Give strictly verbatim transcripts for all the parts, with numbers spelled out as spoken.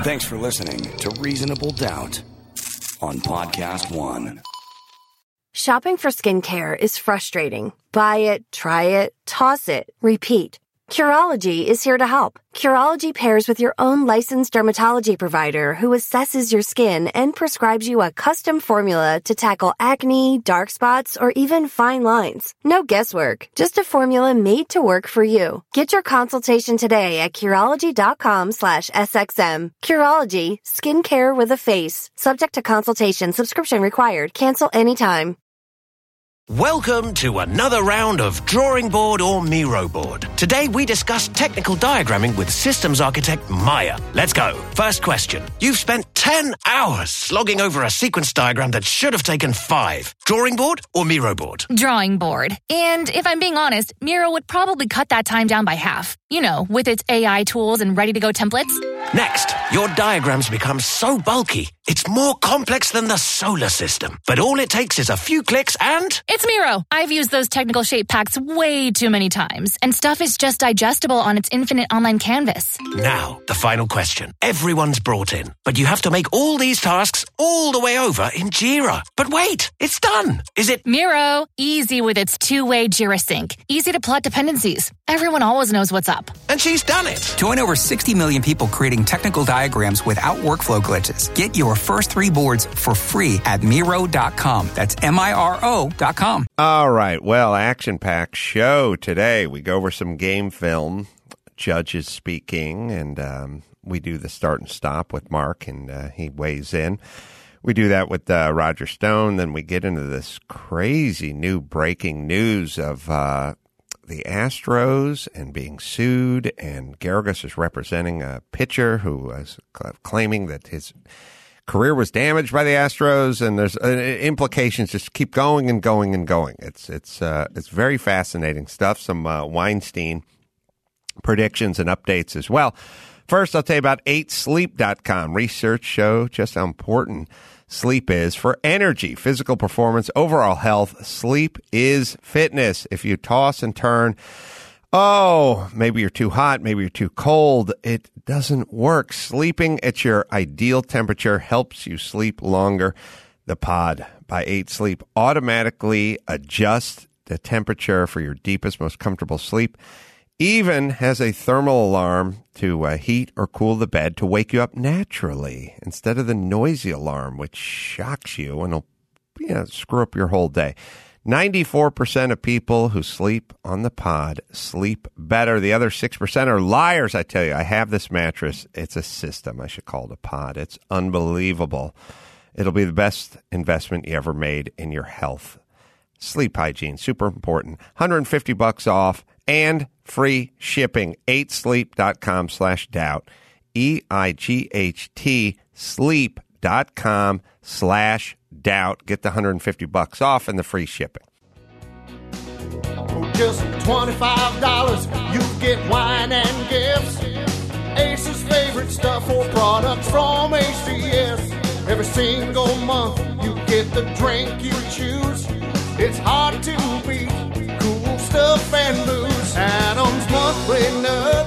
Thanks for listening to Reasonable Doubt on Podcast One. Shopping for skincare is frustrating. Buy it, try it, toss it, repeat. Curology is here to help. Curology pairs with your own licensed dermatology provider who assesses your skin and prescribes you a custom formula to tackle acne, dark spots, or even fine lines. No guesswork, just a formula made to work for you. Get your consultation today at Curology.com slash SXM. Curology, skincare with a face. Subject to consultation, subscription required. Cancel anytime. Welcome to another round of Drawing Board or Miro Board. Today we discuss technical diagramming with systems architect Maya. Let's go. First question. You've spent ten hours slogging over a sequence diagram that should have taken five. Drawing board or Miro board? Drawing board. And if I'm being honest, Miro would probably cut that time down by half. You know, with its A I tools and ready-to-go templates. Next, your diagrams become so bulky, it's more complex than the solar system. But all it takes is a few clicks and... It's Miro. I've used those technical shape packs way too many times, and stuff is just digestible on its infinite online canvas. Now, the final question. Everyone's brought in, but you have to make all these tasks all the way over in Jira. But wait, it's done. Is it... Miro, easy with its two-way Jira sync. Easy to plot dependencies. Everyone always knows what's up. And she's done it. Join over sixty million people creating technical diagrams without workflow glitches. Get your first three boards for free at Miro dot com. That's M I R O dot com. All right. Well, action-packed show today. We go over some game film, judges speaking, and um, we do the start and stop with Mark, and uh, he weighs in. We do that with uh, Roger Stone. Then we get into this crazy new breaking news of uh, the Astros and being sued, and Garagos is representing a pitcher who was claiming that his career was damaged by the Astros, and there's uh, implications just keep going and going and going. It's it's uh, it's very fascinating stuff. Some uh, Weinstein predictions and updates as well. First, I'll tell you about eight sleep dot com. Research show just how important sleep is for energy, physical performance, overall health. Sleep is fitness. If you toss and turn, oh, maybe you're too hot, maybe you're too cold, it doesn't work. Sleeping at your ideal temperature helps you sleep longer. The Pod by eight Sleep automatically adjusts the temperature for your deepest, most comfortable sleep. Even has a thermal alarm to uh, heat or cool the bed to wake you up naturally instead of the noisy alarm, which shocks you and will, you know, screw up your whole day. ninety-four percent of people who sleep on the Pod sleep better. The other six percent are liars, I tell you. I have this mattress. It's a system. I should call it a Pod. It's unbelievable. It'll be the best investment you ever made in your health. Sleep hygiene, super important. one hundred fifty bucks off and free shipping. eight sleep dot com slash doubt. E I G H T sleep dot com slash doubt. Get the one hundred fifty bucks off and the free shipping. For just twenty-five dollars, you get wine and gifts. Ace's favorite stuff or products from A C S. Every single month, you get the drink you choose. It's hard to beat cool stuff and booze. Adam's Monthly Nut.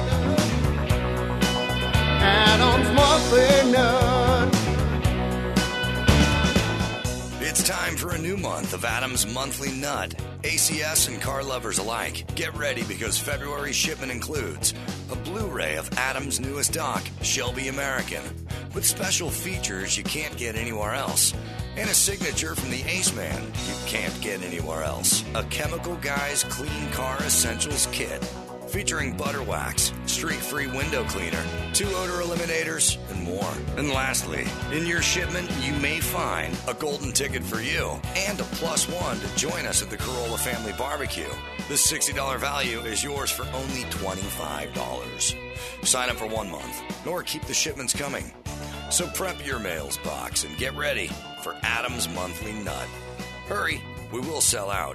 Adam's Monthly Nut. It's time for a new month of Adam's Monthly Nut. A C S and car lovers alike, get ready because February's shipment includes a Blu-ray of Adam's newest doc, Shelby American, with special features you can't get anywhere else, and a signature from the Ace Man you can't get anywhere else. A Chemical Guys Clean Car Essentials Kit, featuring butter wax, streak-free window cleaner, two odor eliminators, and more. And lastly, in your shipment, you may find a golden ticket for you and a plus one to join us at the Corolla Family Barbecue. This sixty dollars value is yours for only twenty-five dollars. Sign up for one month, or keep the shipments coming. So prep your mails box and get ready for Adam's Monthly Nut. Hurry, we will sell out.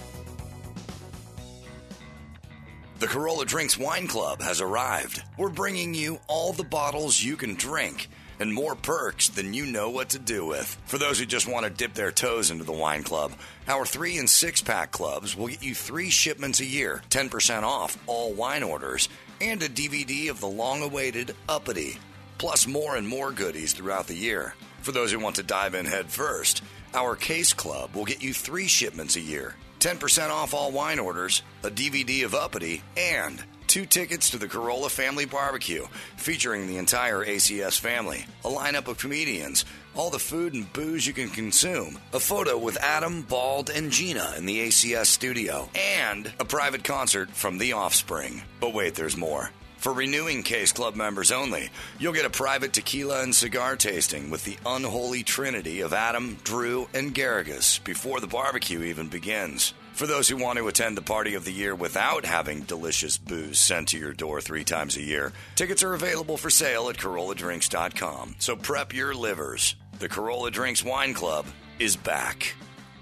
The Corolla Drinks Wine Club has arrived. We're bringing you all the bottles you can drink and more perks than you know what to do with. For those who just want to dip their toes into the wine club, our three and six pack clubs will get you three shipments a year, ten percent off all wine orders, and a D V D of the long-awaited Uppity. plus more and more goodies throughout the year. For those who want to dive in head first, our Case Club will get you three shipments a year, ten percent off all wine orders, a D V D of Uppity, and two tickets to the Corolla Family Barbecue, featuring the entire A C S family, a lineup of comedians, all the food and booze you can consume, a photo with Adam, Bald, and Gina in the A C S studio, and a private concert from The Offspring. But wait, there's more. For renewing Case Club members only, you'll get a private tequila and cigar tasting with the unholy trinity of Adam, Drew, and Garrigus before the barbecue even begins. For those who want to attend the party of the year without having delicious booze sent to your door three times a year, tickets are available for sale at Corolla Drinks dot com. So prep your livers. The Corolla Drinks Wine Club is back.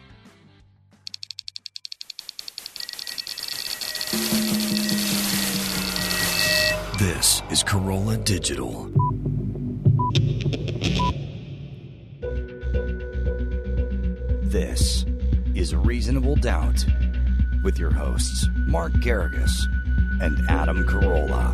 This is Corolla Digital. This is Reasonable Doubt with your hosts, Mark Garrigus and Adam Carolla.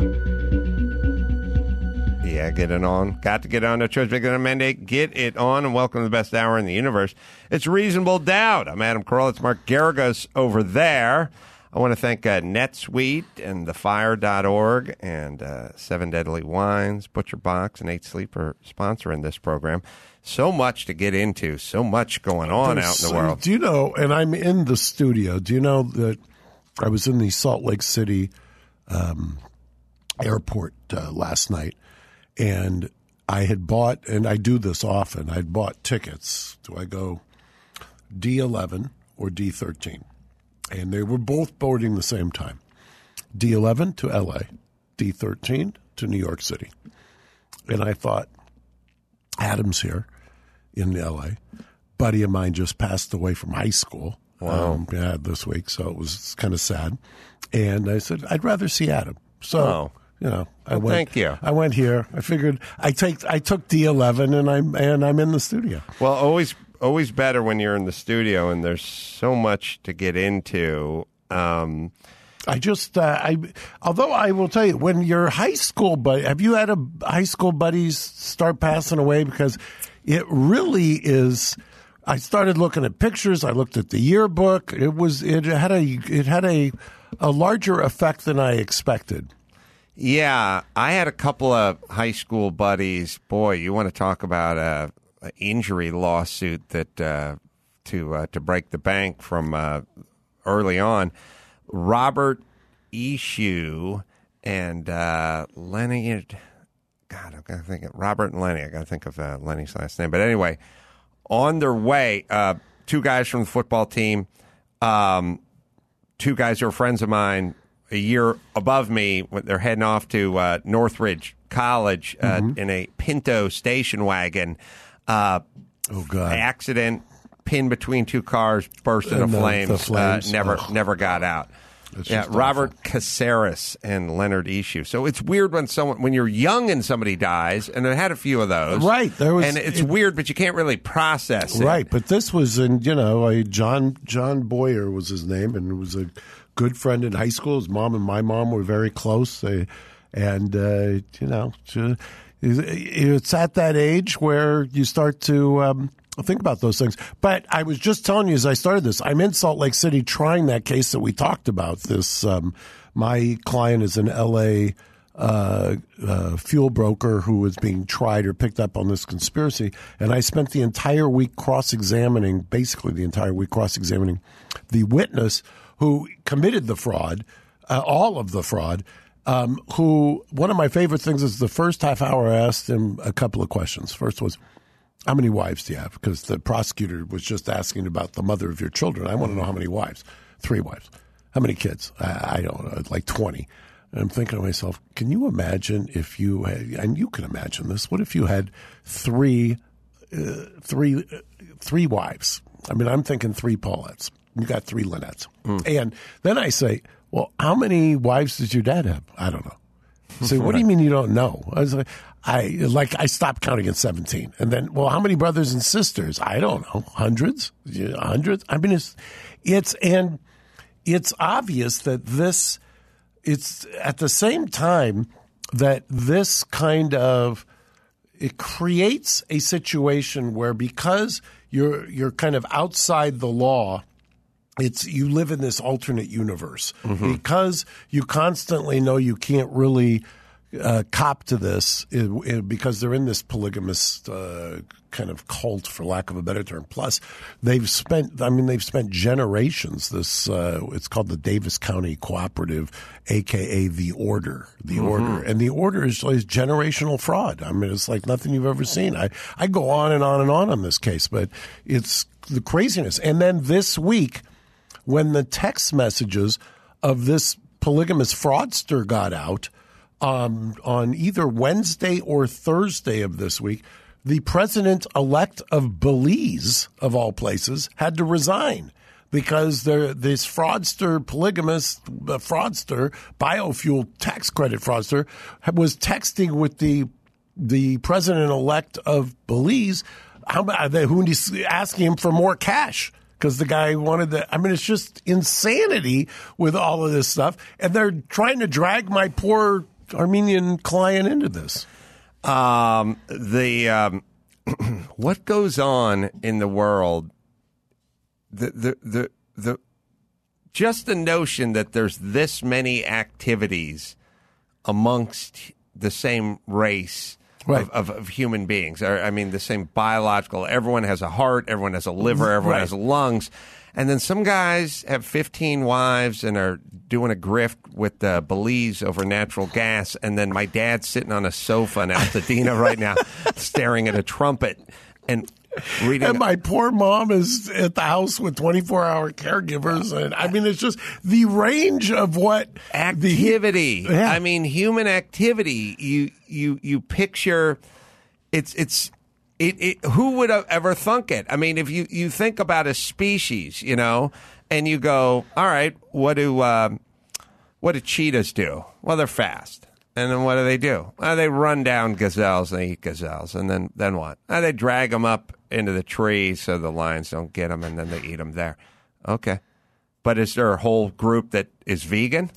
Yeah, get it on. Got to get on. No choice. Big mandate. Get it on. And welcome to the best hour in the universe. It's Reasonable Doubt. I'm Adam Carolla. It's Mark Garrigus over there. I want to thank uh, NetSuite and the fire dot org and uh, Seven Deadly Wines, Butcher Box, and Eight Sleep for sponsoring this program. So much to get into, so much going on There's, out in the world. Do you know, and I'm in the studio, do you know that I was in the Salt Lake City um, airport uh, last night, and I had bought, and I do this often, I'd bought tickets. Do I go D eleven or D thirteen? And they were both boarding the same time. D eleven to L A, D thirteen to New York City. And I thought, Adam's here in L A. Buddy of mine just passed away from high school. Wow. Um, yeah, this week, so it was kind of sad. And I said, I'd rather see Adam. So, oh. you know, I well, went. Thank you. I went here. I figured I take I took D eleven, and I'm and I'm in the studio. Well, always. Always better when you're in the studio and there's so much to get into. Um, I just, uh, I, although I will tell you, when your high school buddy, have you had a high school buddies start passing away? Because it really is. I started looking at pictures. I looked at the yearbook. It was, it had a, it had a, a larger effect than I expected. Yeah, I had a couple of high school buddies. Boy, you want to talk about a. injury lawsuit that uh, to uh, to break the bank from uh, early on. Robert Issue and uh, Lenny. God, I'm gonna think of Robert and Lenny. I got to think of uh, Lenny's last name. But anyway, on their way, uh, two guys from the football team, um, two guys who are friends of mine, a year above me. They're heading off to uh, Northridge College uh, mm-hmm. in a Pinto station wagon. Uh, oh God! Accident, pinned between two cars, burst into the, flames. the flames. Uh, never, oh. never got out. It's yeah, Robert Caceres and Leonard Issue. So it's weird when someone, when you're young and somebody dies, and I had a few of those. Right, there was, and it's it, weird, but you can't really process it. Right, but this was in, you know, a John John Boyer was his name, and it was a good friend in high school. His mom and my mom were very close, they, and uh, you know. To, It's at that age where you start to um, think about those things. But I was just telling you as I started this, I'm in Salt Lake City trying that case that we talked about. This um, my client is an L A uh, uh, fuel broker who was being tried or picked up on this conspiracy, and I spent the entire week cross-examining, basically the entire week cross-examining the witness who committed the fraud, uh, all of the fraud. Um, who, one of my favorite things is the first half hour I asked him a couple of questions. First was, how many wives do you have? Because the prosecutor was just asking about the mother of your children. I want to know how many wives. Three wives. How many kids? I, I don't know, like twenty. And I'm thinking to myself, can you imagine if you had, and you can imagine this, what if you had three, uh, three, uh, three wives? I mean, I'm thinking three Paulettes. You got three Lynnettes. Mm. And then I say, well, how many wives does your dad have? I don't know. So what do you mean you don't know? I was like, I like I stopped counting at seventeen, and then, well, how many brothers and sisters? I don't know, hundreds, hundreds. I mean, it's it's and it's obvious that this. It's at the same time that this kind of it creates a situation where because you're you're kind of outside the law, it's you live in this alternate universe. Mm-hmm. Because you constantly know you can't really uh, cop to this it, it, because they're in this polygamous uh, kind of cult, for lack of a better term. Plus, they've spent, I mean, they've spent generations. This, uh, it's called the Davis County Cooperative, a k a the Order. The mm-hmm. Order. And the Order is, is generational fraud. I mean, it's like nothing you've ever seen. I, I go on and on and on on this case, but it's the craziness. And then this week, when the text messages of this polygamous fraudster got out um, on either Wednesday or Thursday of this week, the president-elect of Belize, of all places, had to resign because this fraudster, polygamous uh, fraudster, biofuel tax credit fraudster, was texting with the the president-elect of Belize, how, who asking him for more cash. Because the guy wanted the, I mean, it's just insanity with all of this stuff. And they're trying to drag my poor Armenian client into this. Um, the, um, what goes on in the world, the, the, the, the, just the notion that there's this many activities amongst the same race. Right. Of, of, of human beings. Or, I mean, the same biological. Everyone has a heart. Everyone has a liver. Everyone right. has lungs. And then some guys have fifteen wives and are doing a grift with uh, Belize over natural gas. And then my dad's sitting on a sofa in Altadena right now staring at a trumpet and reading. And my poor mom is at the house with twenty-four hour caregivers. And I mean, it's just the range of what activity. The, yeah. I mean, human activity. You you you picture it's it's it, it. Who would have ever thunk it? I mean, if you you think about a species, you know, and you go, all right, what do um, what do cheetahs do? Well, they're fast. And then what do they do? Well, they run down gazelles and they eat gazelles. And then, then what? Well, they drag them up into the trees so the lions don't get them, and then they eat them there. Okay. But is there a whole group that is vegan?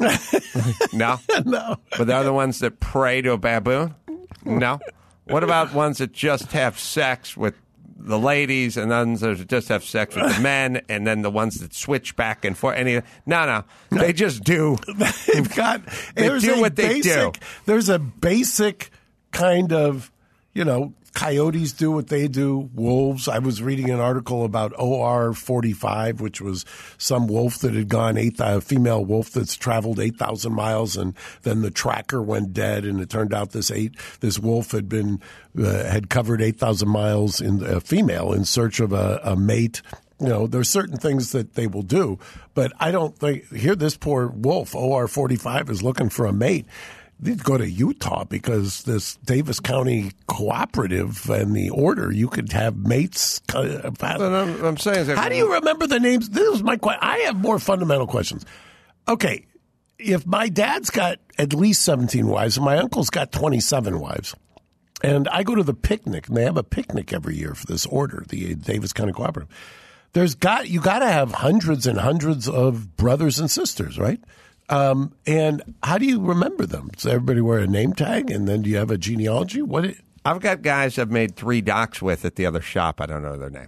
No? No. But they're the ones that pray to a baboon? No. What about ones that just have sex with the ladies and then that just have sex with the men, and then the ones that switch back and forth? Any? No, no. They just do. They've got. They do what they basic, do. There's a basic kind of, you know, coyotes do what they do. Wolves. I was reading an article about O R forty-five, which was some wolf that had gone eight, a female wolf that's traveled eight thousand miles, and then the tracker went dead, and it turned out this eight this wolf had been uh, had covered eight thousand miles in a female in search of a, a mate. You know, there's certain things that they will do, but I don't think here this poor wolf O R forty-five is looking for a mate. They'd go to Utah because this Davis County Cooperative and the Order, you could have mates. Uh, I'm, I'm saying, how do you remember the names? This is my question. I have more fundamental questions. Okay, if my dad's got at least seventeen wives and my uncle's got twenty-seven wives, and I go to the picnic, and they have a picnic every year for this Order, the Davis County Cooperative, there's got you got to have hundreds and hundreds of brothers and sisters, right? Um, and how do you remember them? Does everybody wear a name tag, and then do you have a genealogy? What? It, I've got guys I've made three docs with at the other shop. I don't know their name.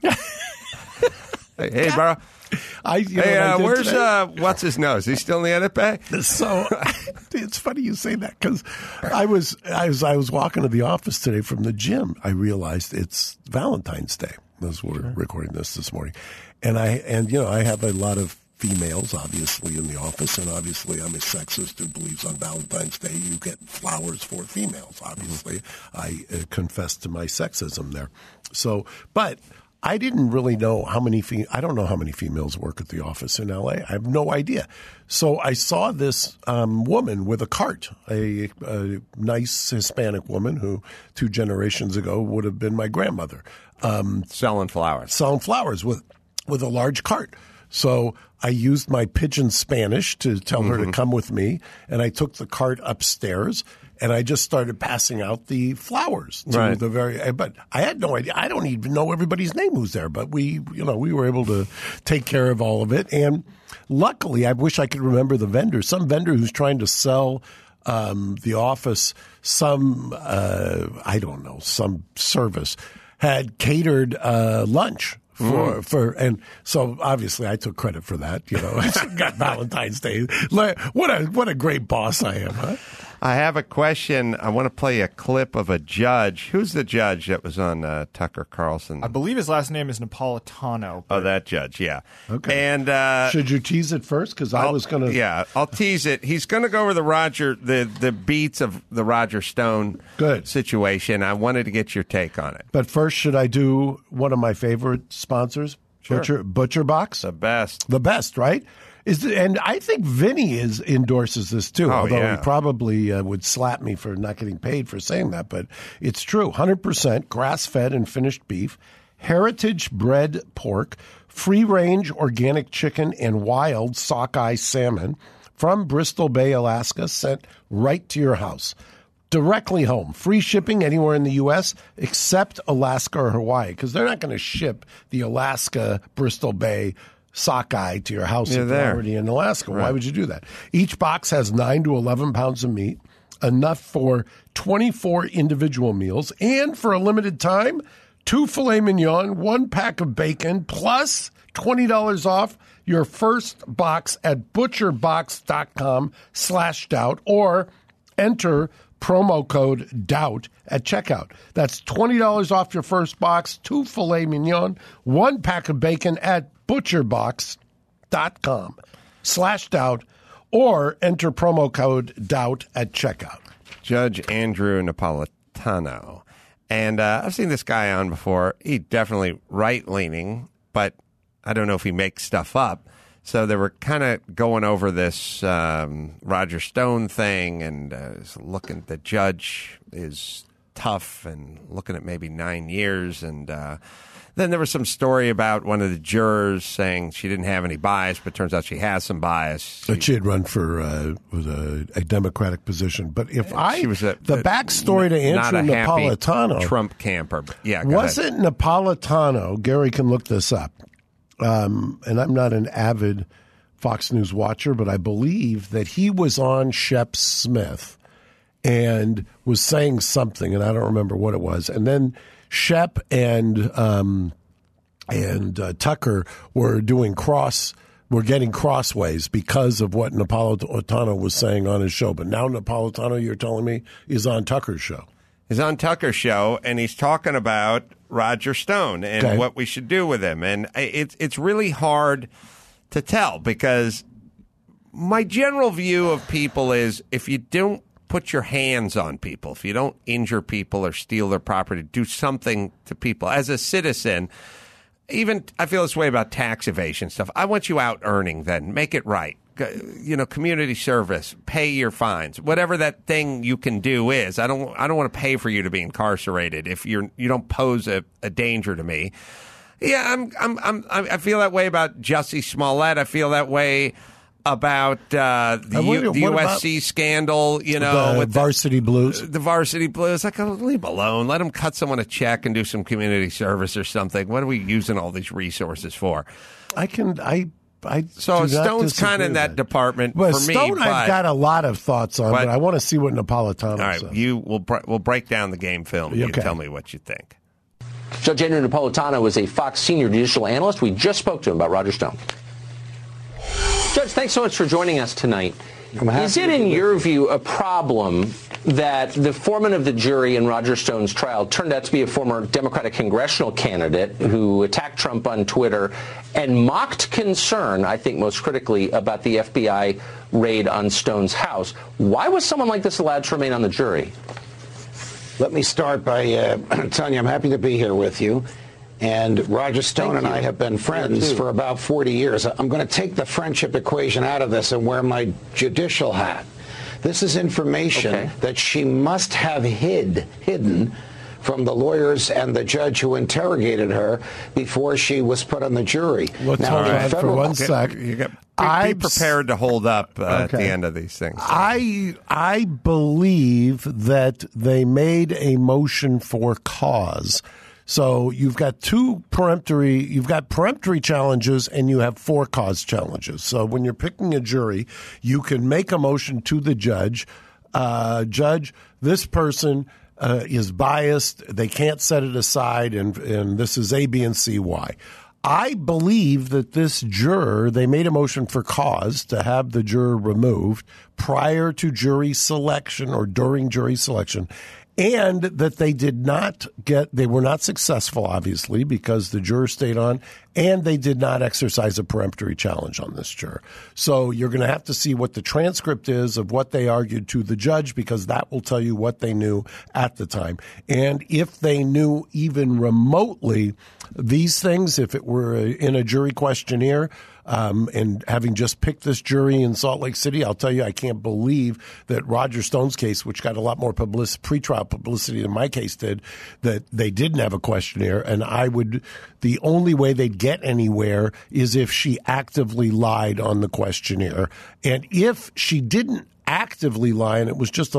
hey, hey, bro. I, you hey, know uh, where's uh, what's his nose? He's still in the edit bay. So it's funny you say that because I was I was I was walking to the office today from the gym. I realized it's Valentine's Day as we're sure. recording this this morning, and I and you know I have a lot of females, obviously, in the office, and obviously I'm a sexist who believes on Valentine's Day you get flowers for females. Obviously, I uh, confess to my sexism there. So, but I didn't really know how many fe- I don't know how many females work at the office in L A. I have no idea. So I saw this um, woman with a cart, a, a nice Hispanic woman who two generations ago would have been my grandmother. Um, selling flowers. Selling flowers with with a large cart. So I used my pidgin Spanish to tell mm-hmm. her to come with me, and I took the cart upstairs, and I just started passing out the flowers to right. the very. But I had no idea. I don't even know everybody's name who's there, but we, you know, we were able to take care of all of it. And luckily, I wish I could remember the vendor. Some vendor who's trying to sell um, the office, some, uh, I don't know, some service had catered uh, lunch. For, mm. for and so obviously I took credit for that. You know, I got Valentine's Day. What a what a great boss I am, huh? I have a question. I want to play a clip of a judge. Who's the judge that was on uh, Tucker Carlson? I believe his last name is Napolitano. Oh, that judge, yeah. Okay. And uh, should you tease it first? Because I was going to. Yeah, I'll tease it. He's going to go over the Roger, the the beats of the Roger Stone Good. situation. I wanted to get your take on it. But first, should I do one of my favorite sponsors? Sure. Butcher Butcher Box. The best. The best, right? Is the, and I think Vinny is endorses this too, oh, although yeah. he probably uh, would slap me for not getting paid for saying that. But it's true. one hundred percent grass-fed and finished beef, heritage-bred pork, free-range organic chicken, and wild sockeye salmon from Bristol Bay, Alaska, sent right to your house. Directly home. Free shipping anywhere in the U S except Alaska or Hawaii, because they're not going to ship the Alaska, Bristol Bay sockeye to your house You're if they're there. already in Alaska. Right. Why would you do that? Each box has nine to eleven pounds of meat, enough for twenty-four individual meals, and for a limited time, two filet mignon, one pack of bacon, plus twenty dollars off your first box at butcherbox.com slash doubt, or enter promo code doubt at checkout. That's twenty dollars off your first box, two filet mignon, one pack of bacon at butcherbox.com slash doubt, or enter promo code doubt at checkout. Judge Andrew Napolitano. And uh, I've seen this guy on before. He definitely right-leaning, but I don't know if he makes stuff up. So they were kind of going over this um, Roger Stone thing, and uh, looking. The judge is tough, and looking at maybe nine years. And uh, then there was some story about one of the jurors saying she didn't have any bias, but turns out she has some bias. But she had run for uh, was a, a Democratic position. But if I She was a- the a- backstory to not Andrew a happy Napolitano, Trump camper. But yeah, go was ahead. it Napolitano? Gary can look this up. Um, and I'm not an avid Fox News watcher, but I believe that he was on Shep Smith and was saying something, and I don't remember what it was. And then Shep and um, and uh, Tucker were doing cross, were getting crossways because of what Napolitano was saying on his show. But now Napolitano, you're telling me, is on Tucker's show. He's on Tucker's show, and he's talking about Roger Stone and Okay. what we should do with him. And it's it's really hard to tell, because my general view of people is, if you don't put your hands on people, if you don't injure people or steal their property, do something to people as a citizen. Even I feel this way about tax evasion stuff. I want you out earning then. Make it right. You know, community service, pay your fines, whatever that thing you can do is. I don't I don't want to pay for you to be incarcerated if you're you don't pose a, a danger to me. Yeah, I'm I'm I'm I feel that way about Jussie Smollett. I feel that way about uh, the, And what- U, the what U S about C scandal, you know, the with Varsity Blues. The, the Varsity Blues. Like, oh, leave alone. Let them cut someone a check and do some community service or something. What are we using all these resources for? I can I. I So do not Stone's disagree kind of in with that department Well, for me. Stone, but, I've got a lot of thoughts on, but, but- I want to see what Napolitano all right, says. you will br- we'll break down the game film. You Okay. tell me what you think. Judge Andrew Napolitano is a Fox senior judicial analyst. We just spoke to him about Roger Stone. Judge, thanks so much for joining us tonight. Is it, in your view, a problem that the foreman of the jury in Roger Stone's trial turned out to be a former Democratic congressional candidate who attacked Trump on Twitter and mocked concern, I think most critically, about the F B I raid on Stone's house? Why was someone like this allowed to remain on the jury? Let me start by uh, telling you I'm happy to be here with you. And Roger Stone Thank and you. I have been friends too. for about forty years. I'm going to take the friendship equation out of this and wear my judicial hat. This is information Okay. that she must have hid, hidden from the lawyers and the judge who interrogated her before she was put on the jury. Let's Now, hold the on for federal- one sec. You got, be, be I'm prepared to hold up uh, at the Okay. end of these things. I I believe that they made a motion for cause. So you've got two peremptory, you've got peremptory challenges and you have four cause challenges. So when you're picking a jury, you can make a motion to the judge uh, Judge, this person uh, is biased. They can't set it aside, and, and this is A, B, and C, Y. I believe that this juror, they made a motion for cause to have the juror removed prior to jury selection or during jury selection, and that they did not get, they were not successful, obviously, because the juror stayed on, and they did not exercise a peremptory challenge on this juror. So you're going to have to see what the transcript is of what they argued to the judge, because that will tell you what they knew at the time. And if they knew even remotely these things, if it were in a jury questionnaire, Um, and having just picked this jury in Salt Lake City, I'll tell you, I can't believe that Roger Stone's case, which got a lot more publicity, pretrial publicity than my case did, that they didn't have a questionnaire. And I would, the only way they'd get anywhere is if she actively lied on the questionnaire. And if she didn't actively lie and it was just a,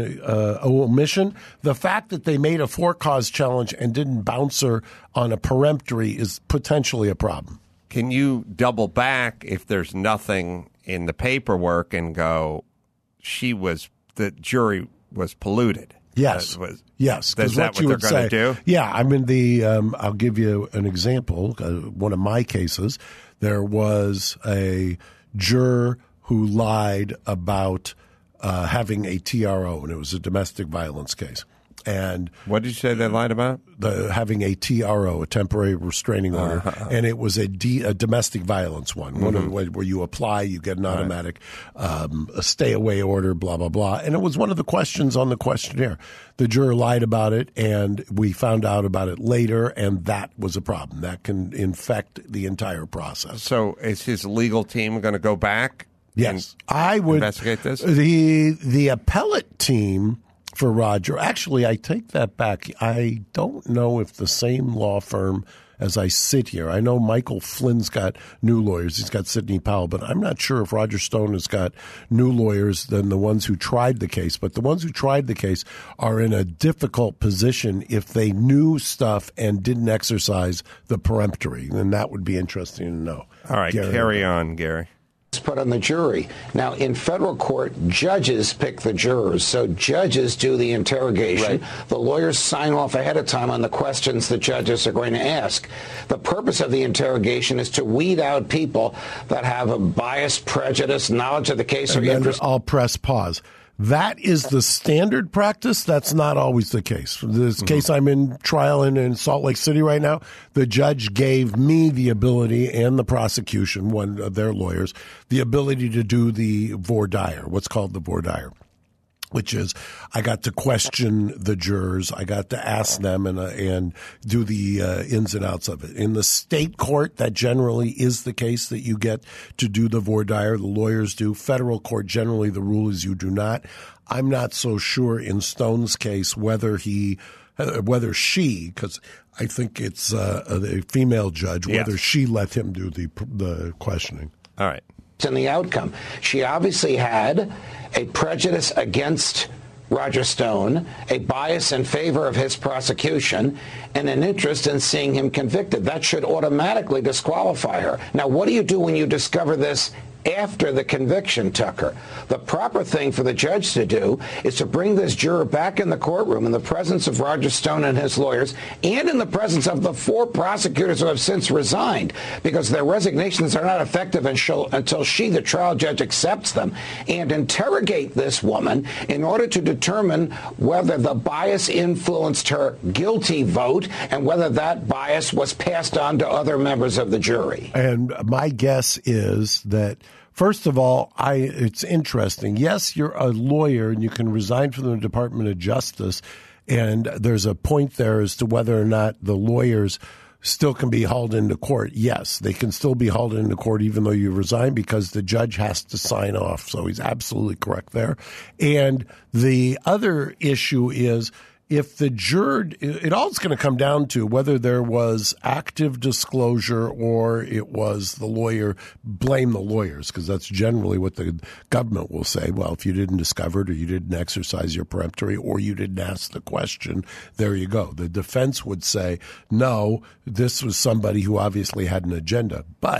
a, a omission, the fact that they made a for-cause challenge and didn't bounce her on a peremptory is potentially a problem. Can you double back if there's nothing in the paperwork and go, she was, the jury was polluted? Yes. Uh, was, yes. Is that what, you they're would going to do? Yeah. I mean, the, um, I'll give you an example. Uh, one of my cases, there was a juror who lied about uh, having a T R O, and it was a domestic violence case. And what did you say they lied about? The having a T R O, a temporary restraining order, uh-huh. and it was a, D, a domestic violence one, mm-hmm. one of the, where you apply, you get an automatic right. um, a stay away order, blah blah blah, and it was one of the questions on the questionnaire. The juror lied about it, and we found out about it later, and that was a problem. That can infect the entire process. So, is his legal team going to go back? Yes, I would investigate this. The the appellate team for Roger. Actually, I take that back. I don't know if the same law firm as I sit here. I know Michael Flynn's got new lawyers. He's got Sidney Powell, but I'm not sure if Roger Stone has got new lawyers than the ones who tried the case. But the ones who tried the case are in a difficult position if they knew stuff and didn't exercise the peremptory. And that would be interesting to know. All right, Gary. Carry on, Gary. Put on the jury. Now, in federal court, judges pick the jurors, so judges do the interrogation. Right. The lawyers sign off ahead of time on the questions the judges are going to ask. The purpose of the interrogation is to weed out people that have a bias, prejudice, knowledge of the case, or and then interest. I'll press pause. That is the standard practice. That's not always the case. This mm-hmm. case I'm in trial in, in Salt Lake City right now, the judge gave me the ability and the prosecution, one of their lawyers, the ability to do the voir dire, what's called the voir dire, which is I got to question the jurors. I got to ask them and uh, and do the uh, ins and outs of it. In the state court, that generally is the case that you get to do the voir dire. The lawyers do. Federal court, generally the rule is you do not. I'm not so sure in Stone's case whether he, uh, whether she, because I think it's uh, a female judge, whether yes. she let him do the the questioning. All right. In the outcome, she obviously had a prejudice against Roger Stone, a bias in favor of his prosecution, and an interest in seeing him convicted. That should automatically disqualify her. Now, what do you do when you discover this after the conviction, Tucker? The proper thing for the judge to do is to bring this juror back in the courtroom in the presence of Roger Stone and his lawyers, and in the presence of the four prosecutors who have since resigned, because their resignations are not effective until she, the trial judge, accepts them, and interrogate this woman in order to determine whether the bias influenced her guilty vote and whether that bias was passed on to other members of the jury. And my guess is that, first of all, I it's interesting. Yes, you're a lawyer and you can resign from the Department of Justice, and there's a point there as to whether or not the lawyers still can be hauled into court. Yes, they can still be hauled into court even though you resign because the judge has to sign off. So he's absolutely correct there. And the other issue is, if the juror, it all's going to come down to whether there was active disclosure or it was the lawyer, blame the lawyers, because that's generally what the government will say. Well, if you didn't discover it or you didn't exercise your peremptory or you didn't ask the question, there you go. The defense would say, no, this was somebody who obviously had an agenda. But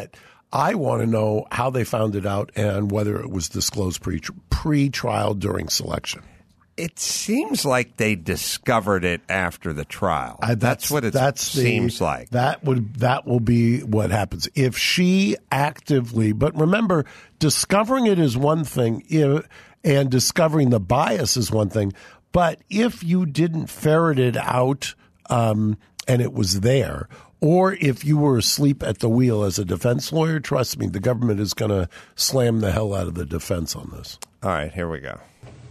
I want to know how they found it out and whether it was disclosed pre pre-trial during selection. It seems like they discovered it after the trial. Uh, that's, that's what it that's seems the, like. That would that will be what happens if she actively. But remember, discovering it is one thing, if, and discovering the bias is one thing. But if you didn't ferret it out um, and it was there, or if you were asleep at the wheel as a defense lawyer, trust me, the government is going to slam the hell out of the defense on this. All right, here we go.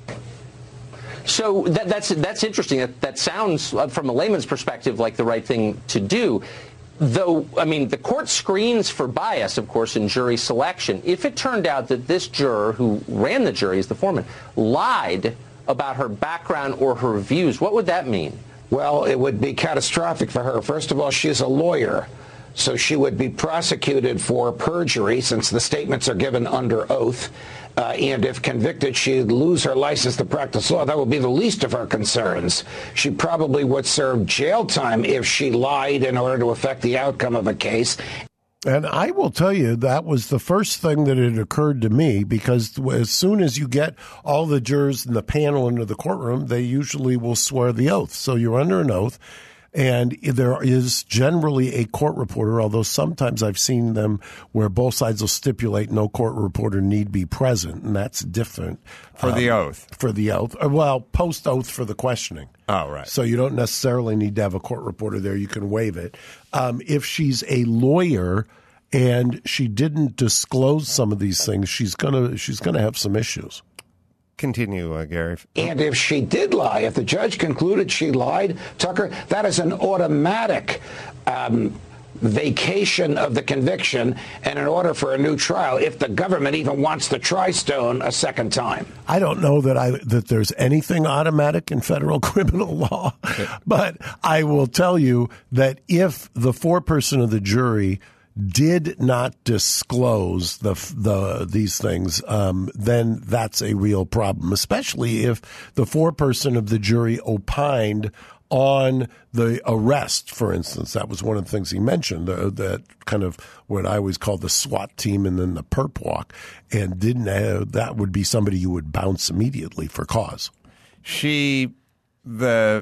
So that, that's that's interesting. That, that sounds, uh, from a layman's perspective, like the right thing to do. Though, I mean, the court screens for bias, of course, in jury selection. If it turned out that this juror who ran the jury as the foreman lied about her background or her views, what would that mean? Well, it would be catastrophic for her. First of all, she's a lawyer, so she would be prosecuted for perjury since the statements are given under oath. Uh, and if convicted, she'd lose her license to practice law. That would be the least of her concerns. She probably would serve jail time if she lied in order to affect the outcome of a case. And I will tell you, that was the first thing that had occurred to me, because as soon as you get all the jurors in the panel into the courtroom, they usually will swear the oath. So you're under an oath. And there is generally a court reporter, although sometimes I've seen them where both sides will stipulate no court reporter need be present, and that's different. For um, the oath. For the oath. Well, post-oath for the questioning. Oh, right. So you don't necessarily need to have a court reporter there. You can waive it. Um, if she's a lawyer and she didn't disclose some of these things, she's gonna she's gonna have some issues. Continue, uh, Gary. And if she did lie, if the judge concluded she lied, Tucker, that is an automatic um, vacation of the conviction and an order for a new trial if the government even wants to try Stone a second time. I don't know that I that there's anything automatic in federal criminal law, but I will tell you that if the foreperson of the jury did not disclose the the these things, um, then that's a real problem, especially if the foreperson of the jury opined on the arrest, for instance. That was one of the things he mentioned, uh, that kind of what I always call the SWAT team and then the perp walk, and didn't have, that would be somebody you would bounce immediately for cause. She, the...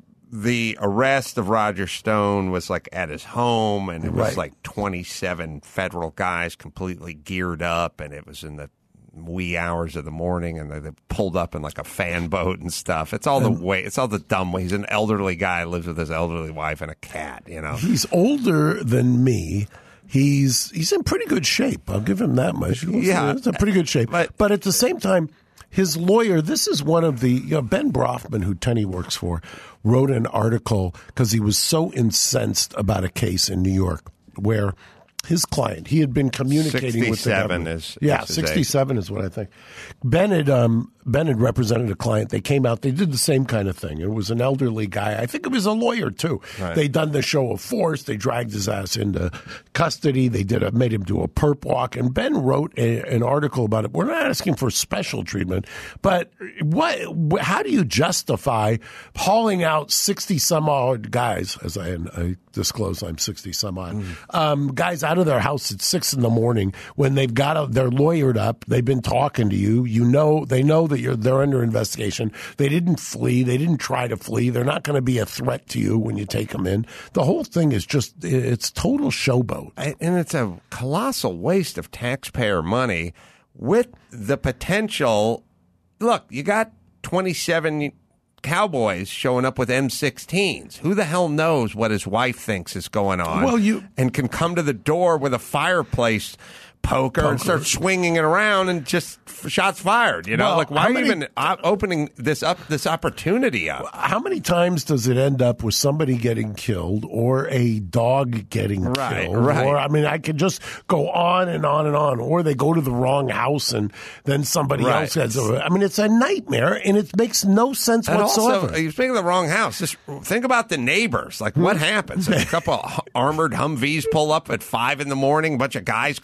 The arrest of Roger Stone was like at his home, and it was right. like twenty-seven federal guys completely geared up, and it was in the wee hours of the morning, and they, they pulled up in like a fan boat and stuff. It's all and, the way. It's all the dumb way. He's an elderly guy, lives with his elderly wife and a cat. You know, he's older than me. He's he's in pretty good shape. I'll give him that much. Yeah, it's a pretty good shape. But, but at the same time, his lawyer, this is one of the, you know, Ben Brofman, who Tenney works for, wrote an article because he was so incensed about a case in New York where his client, he had been communicating with the government. Is, yeah, is sixty-seven is what I think. Ben had, um, Ben had represented a client. They came out. They did the same kind of thing. It was an elderly guy. I think it was a lawyer, too. Right. They'd done the show of force. They dragged his ass into custody. They did a, made him do a perp walk. And Ben wrote a, an article about it. We're not asking for special treatment, but what? How do you justify hauling out sixty-some-odd guys, as I, I disclose I'm sixty-some-odd, mm. um, guys out of their house at six in the morning when they've got a, they're lawyered up. They've been talking to you. You know, they know that you're they're under investigation. They didn't flee. They didn't try to flee. They're not going to be a threat to you when you take them in. The whole thing is just, it's total showboat. And it's a colossal waste of taxpayer money with the potential. Look, you got twenty-seven cowboys showing up with M sixteens. Who the hell knows what his wife thinks is going on? Well, you and can come to the door with a fireplace poker, poker. and start swinging it around and just shots fired. You know, well, like why are many, you even opening this up, this opportunity up? How many times does it end up with somebody getting killed or a dog getting right, killed? Right. Or I mean, I could just go on and on and on. Or they go to the wrong house and then somebody right. else has. I mean, it's a nightmare and it makes no sense and whatsoever. Also, you're speaking of the wrong house. Just think about the neighbors. Like, what happens? A couple of armored Humvees pull up at five in the morning. A bunch of guys climbing out.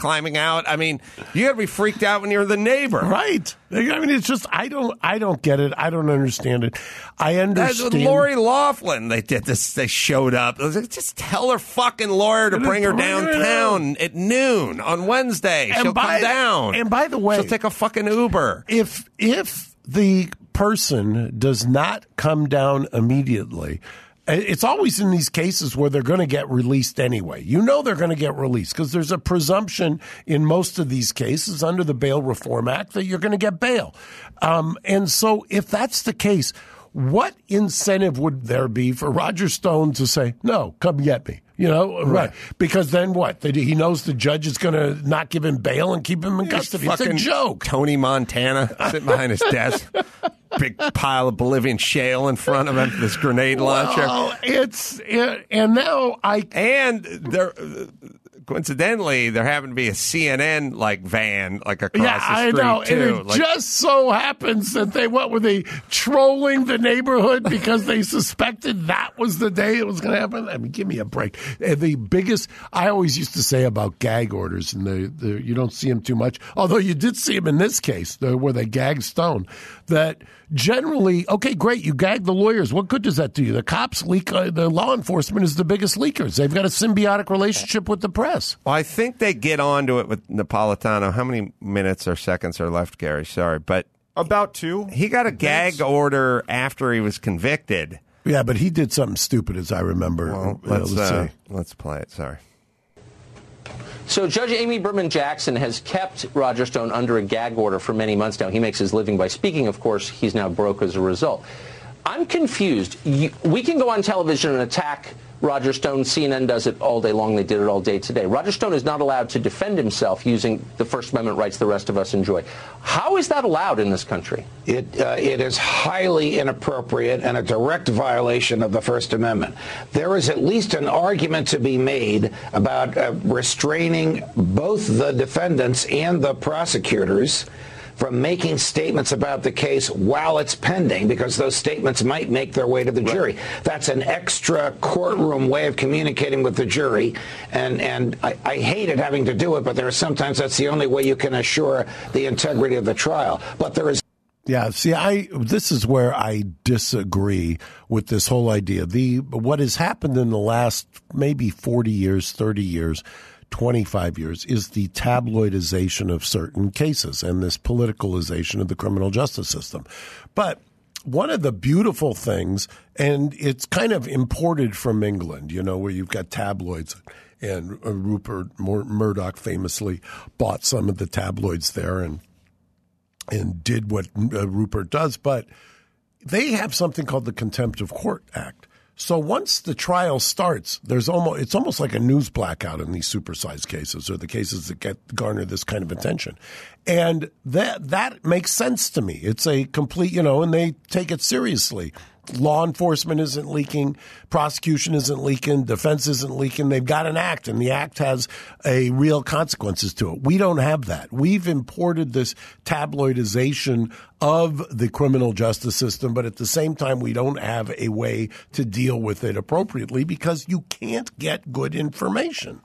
out. I mean, you got to be freaked out when you're the neighbor. Right. I mean, it's just, I don't I don't get it. I don't understand it. I understand. That's with Lori Loughlin. They did this. They showed up. It was like, just tell her fucking lawyer to bring her downtown at noon on Wednesday. And She'll by, come down. And by the way, she'll take a fucking Uber. If if the person does not come down immediately, it's always in these cases where they're going to get released anyway. You know they're going to get released because there's a presumption in most of these cases under the Bail Reform Act that you're going to get bail. Um, and so if that's the case, what incentive would there be for Roger Stone to say, no, come get me? You know, right? Because then what? He knows the judge is going to not give him bail and keep him in custody. It's a joke. Tony Montana sitting behind his desk, big pile of Bolivian shale in front of him, this grenade launcher. Well, it's it, and now I and there. Coincidentally, there happened to be a C N N like van like across yeah, the street I know. too. And it like, just so happens that they what were they trolling the neighborhood because they suspected that was the day it was going to happen. I mean, give me a break. The biggest I always used to say about gag orders, and the, the you don't see them too much. Although you did see them in this case, the, where they gagged Stone. That generally, okay, great, you gag the lawyers. What good does that do you? The cops leak. Uh, the law enforcement is the biggest leakers. They've got a symbiotic relationship with the press. Well, I think they get onto it with Napolitano. How many minutes or seconds are left, Gary? Sorry, but about two. He got a gag order after he was convicted. Yeah, but he did something stupid, as I remember. Well, let's let's, uh, see. let's play it. Sorry. So Judge Amy Berman Jackson has kept Roger Stone under a gag order for many months now. He makes his living by speaking. Of course, he's now broke as a result. I'm confused. You, we can go on television and attack Roger Stone. C N N does it all day long. They did it all day today. Roger Stone is not allowed to defend himself using the First Amendment rights the rest of us enjoy. How is that allowed in this country? It, uh, it is highly inappropriate and a direct violation of the First Amendment. There is at least an argument to be made about uh, restraining both the defendants and the prosecutors from making statements about the case while it's pending, because those statements might make their way to the jury. Right. That's an extra courtroom way of communicating with the jury, and, and I, I hated having to do it, but there are sometimes that's the only way you can assure the integrity of the trial. But there is Yeah, see, I this is where I disagree with this whole idea. The what has happened in the last maybe forty years, thirty years, twenty-five years is the tabloidization of certain cases and this politicalization of the criminal justice system. But one of the beautiful things, and it's kind of imported from England, you know, where you've got tabloids, and uh, Rupert Murdoch famously bought some of the tabloids there and and did what uh, Rupert does, but they have something called the Contempt of Court Act. So once the trial starts, there's almost it's almost like a news blackout in these supersized cases, or the cases that get garner this kind of attention. And that that makes sense to me. It's a complete, you know, and they take it seriously. Law enforcement isn't leaking, prosecution isn't leaking, defense isn't leaking. They've got an act, and the act has a real consequences to it. We don't have that. We've imported this tabloidization of the criminal justice system, but at the same time, we don't have a way to deal with it appropriately because you can't get good information.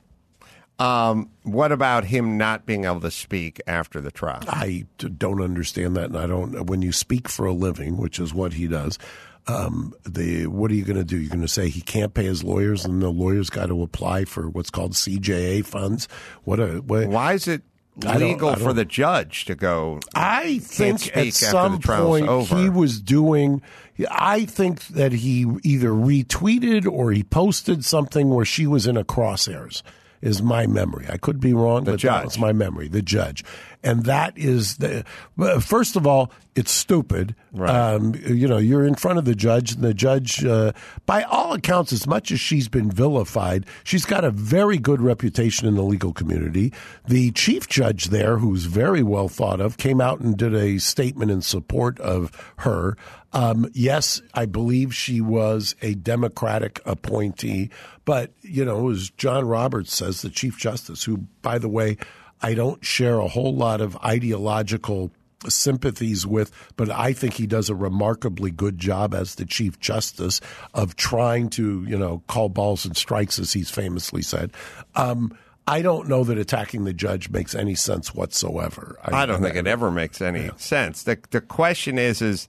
Um, what about him not being able to speak after the trial? I don't understand that, and I don't. When you speak for a living, which is what he does, um, the what are you going to do? You're going to say he can't pay his lawyers, and the lawyers got to apply for what's called C J A funds. What? A, what Why is it legal for the judge to go? I think at some point over. he was doing. I think that he either retweeted or he posted something where she was in a crosshairs. Is my memory. I could be wrong, the but judge. that's my memory, the judge. And that is, the first of all, it's stupid. Right. Um, you know, you're in front of the judge, and the judge, uh, by all accounts, as much as she's been vilified, she's got a very good reputation in the legal community. The chief judge there, who's very well thought of, came out and did a statement in support of her. Um, yes, I believe she was a Democratic appointee, but, you know, as John Roberts says, the Chief Justice, who, by the way, I don't share a whole lot of ideological sympathies with, but I think he does a remarkably good job as the Chief Justice of trying to, you know, call balls and strikes, as he's famously said. Um, I don't know that attacking the judge makes any sense whatsoever. I, I don't think it ever makes any yeah. sense. The the question is is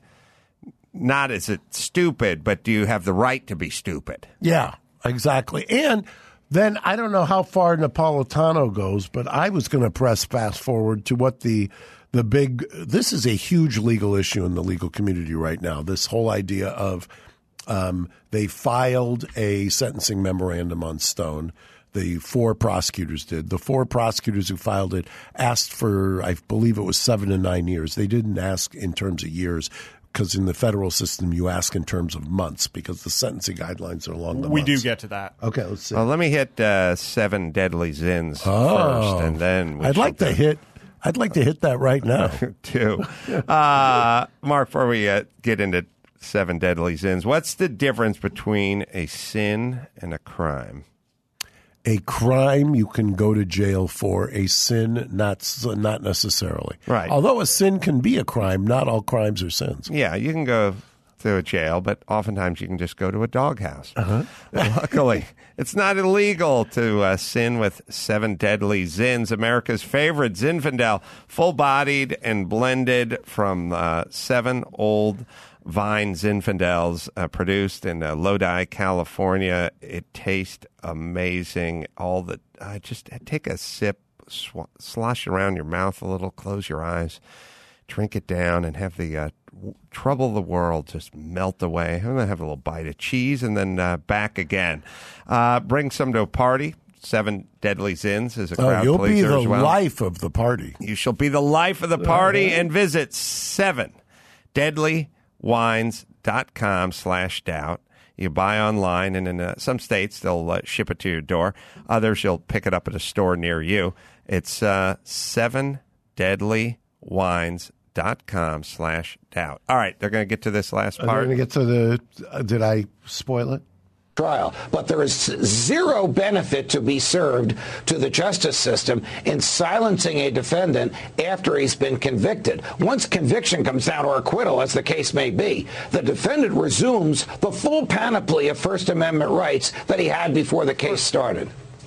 not is it stupid, but do you have the right to be stupid? Yeah, exactly. And then I don't know how far Napolitano goes, but I was going to press fast forward to what the the big – this is a huge legal issue in the legal community right now, this whole idea of um, they filed a sentencing memorandum on Stone. The four prosecutors did. The four prosecutors who filed it asked for, I believe it was seven to nine years. They didn't ask in terms of years because in the federal system you ask in terms of months because the sentencing guidelines are along the we months. We do get to that. Okay, let's see. Well, let me hit uh, seven deadly sins oh, first, and then we I'd like to hit. I'd like to hit that right now too. Uh, Mark, before we uh, get into seven deadly sins, what's the difference between a sin and a crime? A crime you can go to jail for. A sin, not not necessarily. Right. Although a sin can be a crime, not all crimes are sins. Yeah, you can go to a jail, but oftentimes you can just go to a doghouse. Uh-huh. Luckily, it's not illegal to uh, sin with seven deadly Zins, America's favorite Zinfandel, full-bodied and blended from uh, seven old Vine Zinfandels uh, produced in uh, Lodi, California. It tastes amazing. All the uh, just take a sip, sw- slosh it around your mouth a little, close your eyes, drink it down, and have the uh, w- trouble of the world just melt away. I'm gonna have a little bite of cheese and then uh, back again. Uh, bring some to a party. Seven Deadly Zins is a crowd oh, you'll pleaser be the as well. life of the party. You shall be the life of the party, uh-huh. and visit seven deadly wines dot com slash doubt. You buy online, and in uh, some states, they'll uh, ship it to your door. Others, you'll pick it up at a store near you. It's uh, seven deadly wines dot com slash doubt. All right, they're going to get to this last part. They're going to get to the, uh, did I spoil it? Trial, but there is zero benefit to be served to the justice system in silencing a defendant after he's been convicted. Once conviction comes down or acquittal, as the case may be, the defendant resumes the full panoply of First Amendment rights that he had before the case started.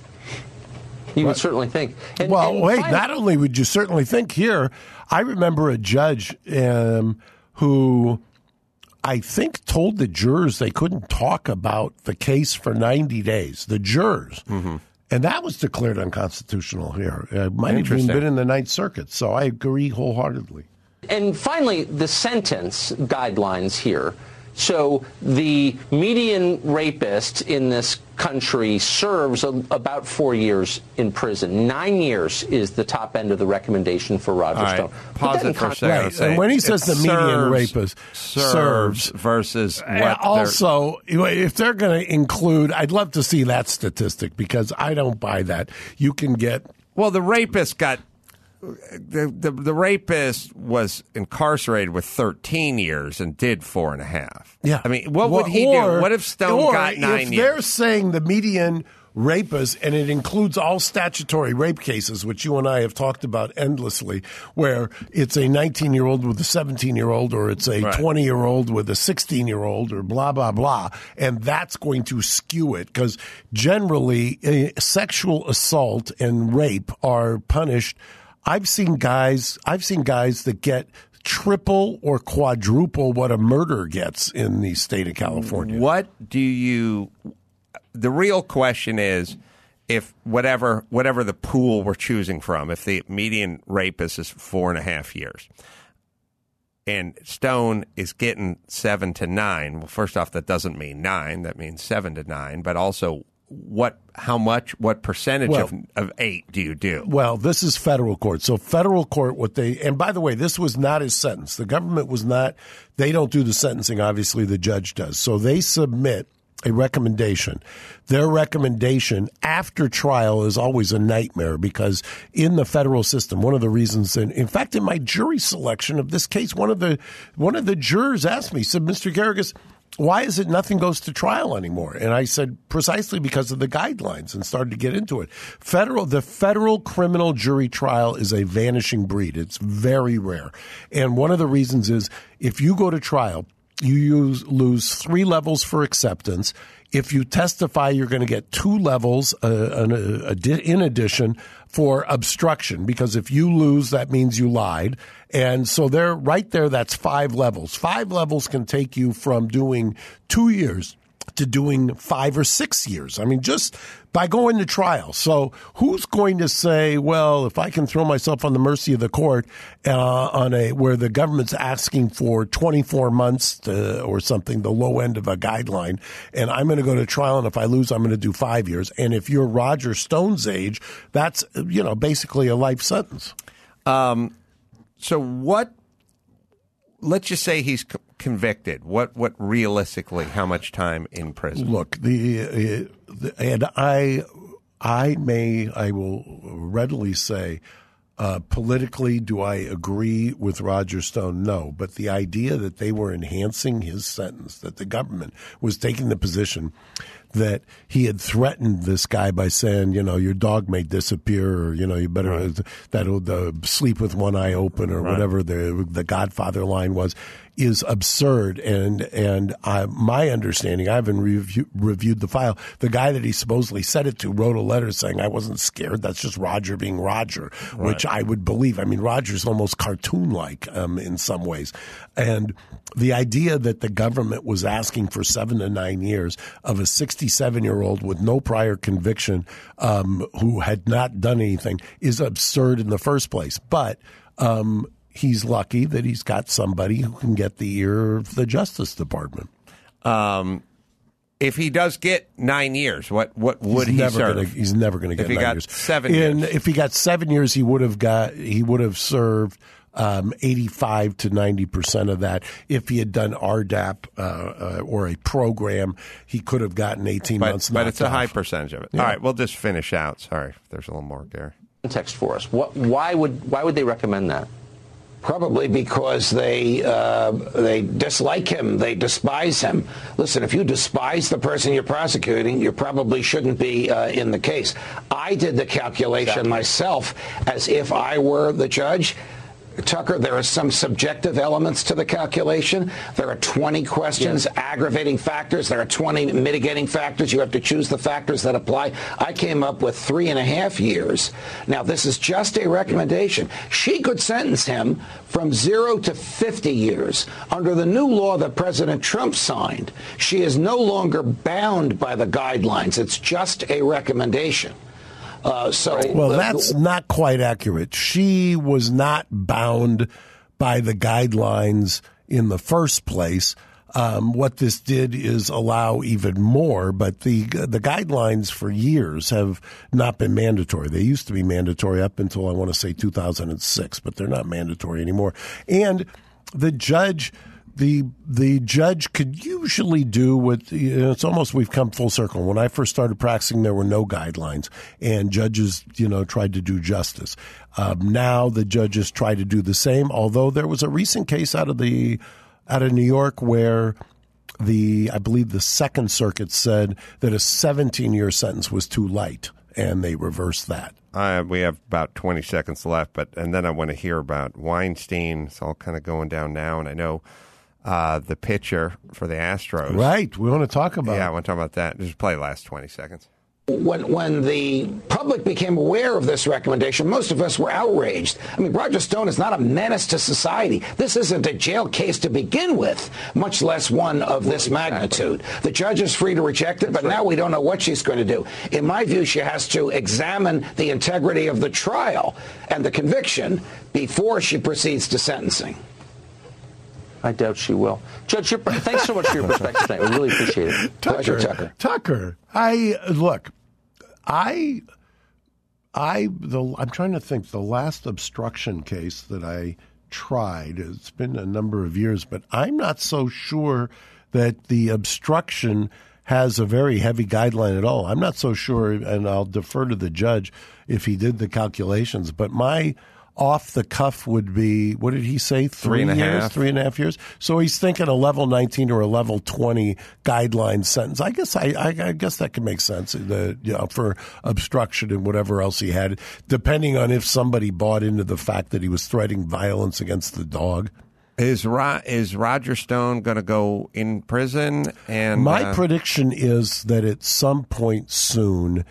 You would certainly think. And, well, and wait, finally, not only would you certainly think here, I remember a judge um, who I think told the jurors they couldn't talk about the case for ninety days, the jurors. Mm-hmm. And that was declared unconstitutional here. It might have even been in the Ninth Circuit. So I agree wholeheartedly. And finally, the sentence guidelines here. So the median rapist in this country serves a, about four years in prison. Nine years is the top end of the recommendation for Roger right. Stone. Pause it for a second. Right. And when he says the median serves, rapist serves, serves versus what uh, also, if they're going to include, I'd love to see that statistic because I don't buy that. You can get well, the rapist got. The, the the rapist was incarcerated with thirteen years and did four and a half. Yeah. I mean, what well, would he or, do? What if Stone or got nine if years? They're saying the median rapist, and it includes all statutory rape cases, which you and I have talked about endlessly, where it's a nineteen-year-old with a seventeen-year-old, or it's a twenty-year-old with a sixteen-year-old, or blah, blah, blah. And that's going to skew it, because generally uh, sexual assault and rape are punished. I've seen guys. I've seen guys that get triple or quadruple what a murder gets in the state of California. What do you? The real question is, if whatever whatever the pool we're choosing from, if the median rapist is four and a half years, and Stone is getting seven to nine. Well, first off, that doesn't mean nine. That means seven to nine. But also, what? How much? What percentage well, of, of eight do you do? Well, this is federal court. So federal court, what they and by the way, this was not his sentence. The government was not. They don't do the sentencing. Obviously, the judge does. So they submit a recommendation. Their recommendation after trial is always a nightmare because in the federal system, one of the reasons, and in fact, in my jury selection of this case, one of the one of the jurors asked me, said, Mister Garrigus, why is it nothing goes to trial anymore? And I said, precisely because of the guidelines, and started to get into it. Federal, the federal criminal jury trial is a vanishing breed. It's very rare. And one of the reasons is if you go to trial, you use, lose three levels for acceptance. If you testify, you're going to get two levels uh, in addition for obstruction, because if you lose, that means you lied. And so there, right there, that's five levels. Five levels can take you from doing two years to doing five or six years. I mean, just by going to trial. So who's going to say, well, if I can throw myself on the mercy of the court uh, on a where the government's asking for twenty-four months to, or something, the low end of a guideline, and I'm going to go to trial, and if I lose, I'm going to do five years. And if you're Roger Stone's age, that's, you know, basically a life sentence. Um, so what, let's just say he's co- convicted. What, what realistically, how much time in prison? Look, the, uh, the and I, I may, I will readily say, uh, politically, do I agree with Roger Stone? No. But the idea that they were enhancing his sentence, that the government was taking the position that he had threatened this guy by saying, you know, your dog may disappear, or, you know, you better right. that'll the sleep with one eye open, or right. whatever the the Godfather line was, is absurd. And and I, my understanding, I haven't review, reviewed the file. The guy that he supposedly said it to wrote a letter saying, I wasn't scared. That's just Roger being Roger, right. which I would believe. I mean, Roger's almost cartoon-like um, in some ways. And the idea that the government was asking for seven to nine years of a sixty-seven-year-old with no prior conviction um, who had not done anything is absurd in the first place. But um, he's lucky that he's got somebody who can get the ear of the Justice Department. Um, if he does get nine years, what what would he's he never serve? Gonna, he's never going to get if he nine got years. Seven in, years. If he got seven years, he would have got he would have served Um, eighty-five to ninety percent of that. If he had done R D A P uh, uh, or a program, he could have gotten eighteen but, months. But it's a off. high percentage of it. Yeah. All right, we'll just finish out. Sorry if there's a little more, Gary. Context for us. What? Why would? Why would they recommend that? Probably because they uh, they dislike him, they despise him. Listen, if you despise the person you're prosecuting, you probably shouldn't be uh, in the case. I did the calculation exactly. myself as if I were the judge. Tucker, there are some subjective elements to the calculation. There are twenty questions, yes. aggravating factors. There are twenty mitigating factors. You have to choose the factors that apply. I came up with three and a half years. Now, this is just a recommendation. She could sentence him from zero to fifty years. Under the new law that President Trump signed, she is no longer bound by the guidelines. It's just a recommendation. Uh, so, well, that's not quite accurate. She was not bound by the guidelines in the first place. Um, what this did is allow even more, but the the guidelines for years have not been mandatory. They used to be mandatory up until, I want to say, two thousand six, but they're not mandatory anymore. And the judge... The the judge could usually do what, you know, it's almost we've come full circle. When I first started practicing, there were no guidelines, and judges, you know, tried to do justice. Um, now the judges try to do the same, although there was a recent case out of the out of New York where the I believe the Second Circuit said that a seventeen-year sentence was too light, and they reversed that. Uh, we have about twenty seconds left, but and then I want to hear about Weinstein. It's all kind of going down now, and I know Uh, the pitcher for the Astros. Right. We want to talk about Yeah, I want to talk about that. Just play the last twenty seconds. When, when the public became aware of this recommendation, most of us were outraged. I mean, Roger Stone is not a menace to society. This isn't a jail case to begin with, much less one of this magnitude. The judge is free to reject it, but now we don't know what she's going to do. In my view, she has to examine the integrity of the trial and the conviction before she proceeds to sentencing. I doubt she will. Judge, your, thanks so much for your perspective tonight. We really appreciate it. Tucker, Pleasure, Tucker. Tucker, I look, I, I, the I'm trying to think. The last obstruction case that I tried, it's been a number of years, but I'm not so sure that the obstruction has a very heavy guideline at all. I'm not so sure, and I'll defer to the judge if he did the calculations. But my off the cuff would be, what did he say? Three, three and years, a half. three and a half years. So he's thinking a level nineteen or a level twenty guideline sentence. I guess I, I, I guess that can make sense. The, you know, for obstruction and whatever else he had, depending on if somebody bought into the fact that he was threatening violence against the dog. Is Ro- is Roger Stone going to go in prison? And my uh, prediction is that at some point soon,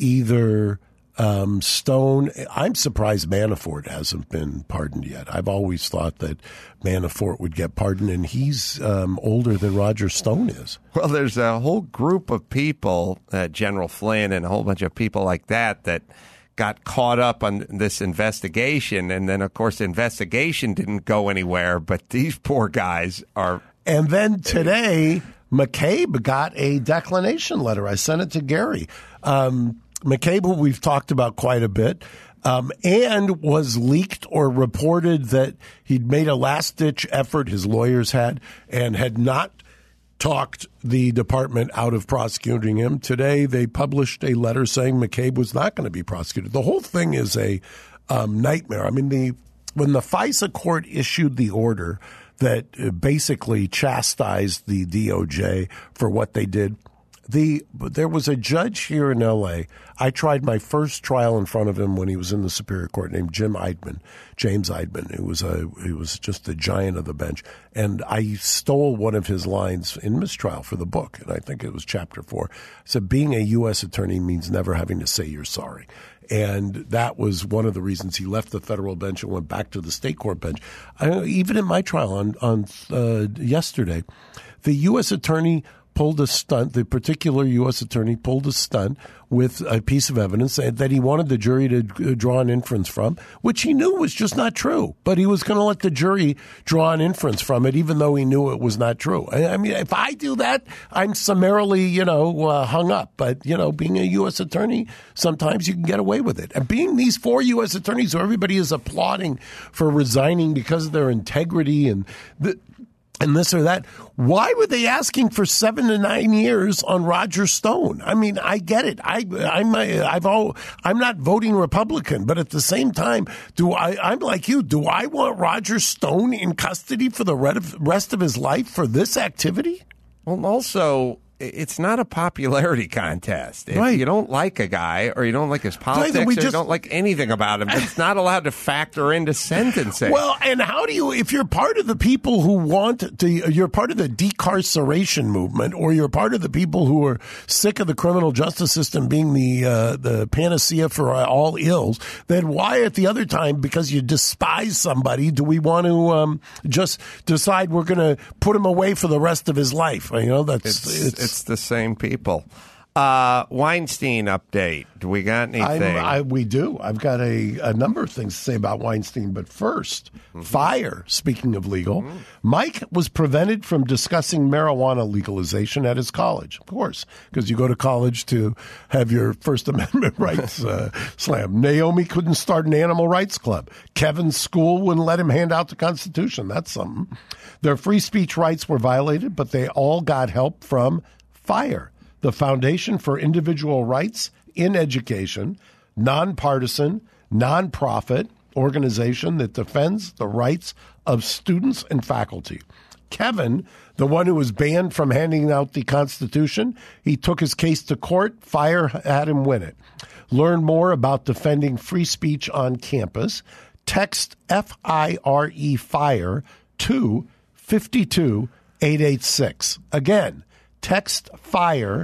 either um, Stone. I'm surprised Manafort hasn't been pardoned yet. I've always thought that Manafort would get pardoned, and he's um, older than Roger Stone is. Well, there's a whole group of people, uh, General Flynn, and a whole bunch of people like that that got caught up on this investigation, and then, of course, the investigation didn't go anywhere, but these poor guys are... And then today, McCabe got a declination letter. I sent it to Gary. Um, McCabe, who we've talked about quite a bit, um, and was leaked or reported that he'd made a last-ditch effort, his lawyers had, and had not talked the department out of prosecuting him. Today, they published a letter saying McCabe was not going to be prosecuted. The whole thing is a um, nightmare. I mean, the when the FISA court issued the order that basically chastised the D O J for what they did, the there was a judge here in L A. I tried my first trial in front of him when he was in the Superior Court, named Jim Eidman, James Eidman. Who was a he was just the giant of the bench, and I stole one of his lines in mistrial for the book, and I think it was chapter four. I said, "Being a U S attorney means never having to say you're sorry." And that was one of the reasons he left the federal bench and went back to the state court bench. I, even in my trial on on uh, yesterday, the U S attorney pulled a stunt, the particular U S attorney pulled a stunt with a piece of evidence that he wanted the jury to draw an inference from, which he knew was just not true. But he was going to let the jury draw an inference from it, even though he knew it was not true. I mean, if I do that, I'm summarily, you know, uh, hung up. But, you know, being a U S attorney, sometimes you can get away with it. And being these four U S attorneys who everybody is applauding for resigning because of their integrity and the and this or that. Why were they asking for seven to nine years on Roger Stone? I mean, I get it. I, I'm, I've all, I'm not voting Republican, but at the same time, do I? I'm like you. Do I want Roger Stone in custody for the rest of his life for this activity? Well, also, it's not a popularity contest. If right. you don't like a guy or you don't like his politics right, or just, you don't like anything about him, it's not allowed to factor into sentencing. Well, and how do you, if you're part of the people who want to, you're part of the decarceration movement, or you're part of the people who are sick of the criminal justice system being the uh, the panacea for all ills, then why at the other time, because you despise somebody, do we want to um, just decide we're going to put him away for the rest of his life? You know, that's it's, it's, it's the same people. Uh, Weinstein update. Do we got anything? I, I, we do. I've got a, a number of things to say about Weinstein. But first, mm-hmm. fire, speaking of legal. Mm-hmm. Mike was prevented from discussing marijuana legalization at his college. Of course, because you go to college to have your First Amendment rights uh, slammed. Naomi couldn't start an animal rights club. Kevin's school wouldn't let him hand out the Constitution. That's something. Their free speech rights were violated, but they all got help from FIRE, the Foundation for Individual Rights in Education, nonpartisan, nonprofit organization that defends the rights of students and faculty. Kevin, the one who was banned from handing out the Constitution, he took his case to court. FIRE had him win it. Learn more about defending free speech on campus. Text F I R E FIRE to five two eight eight six. Again, text FIRE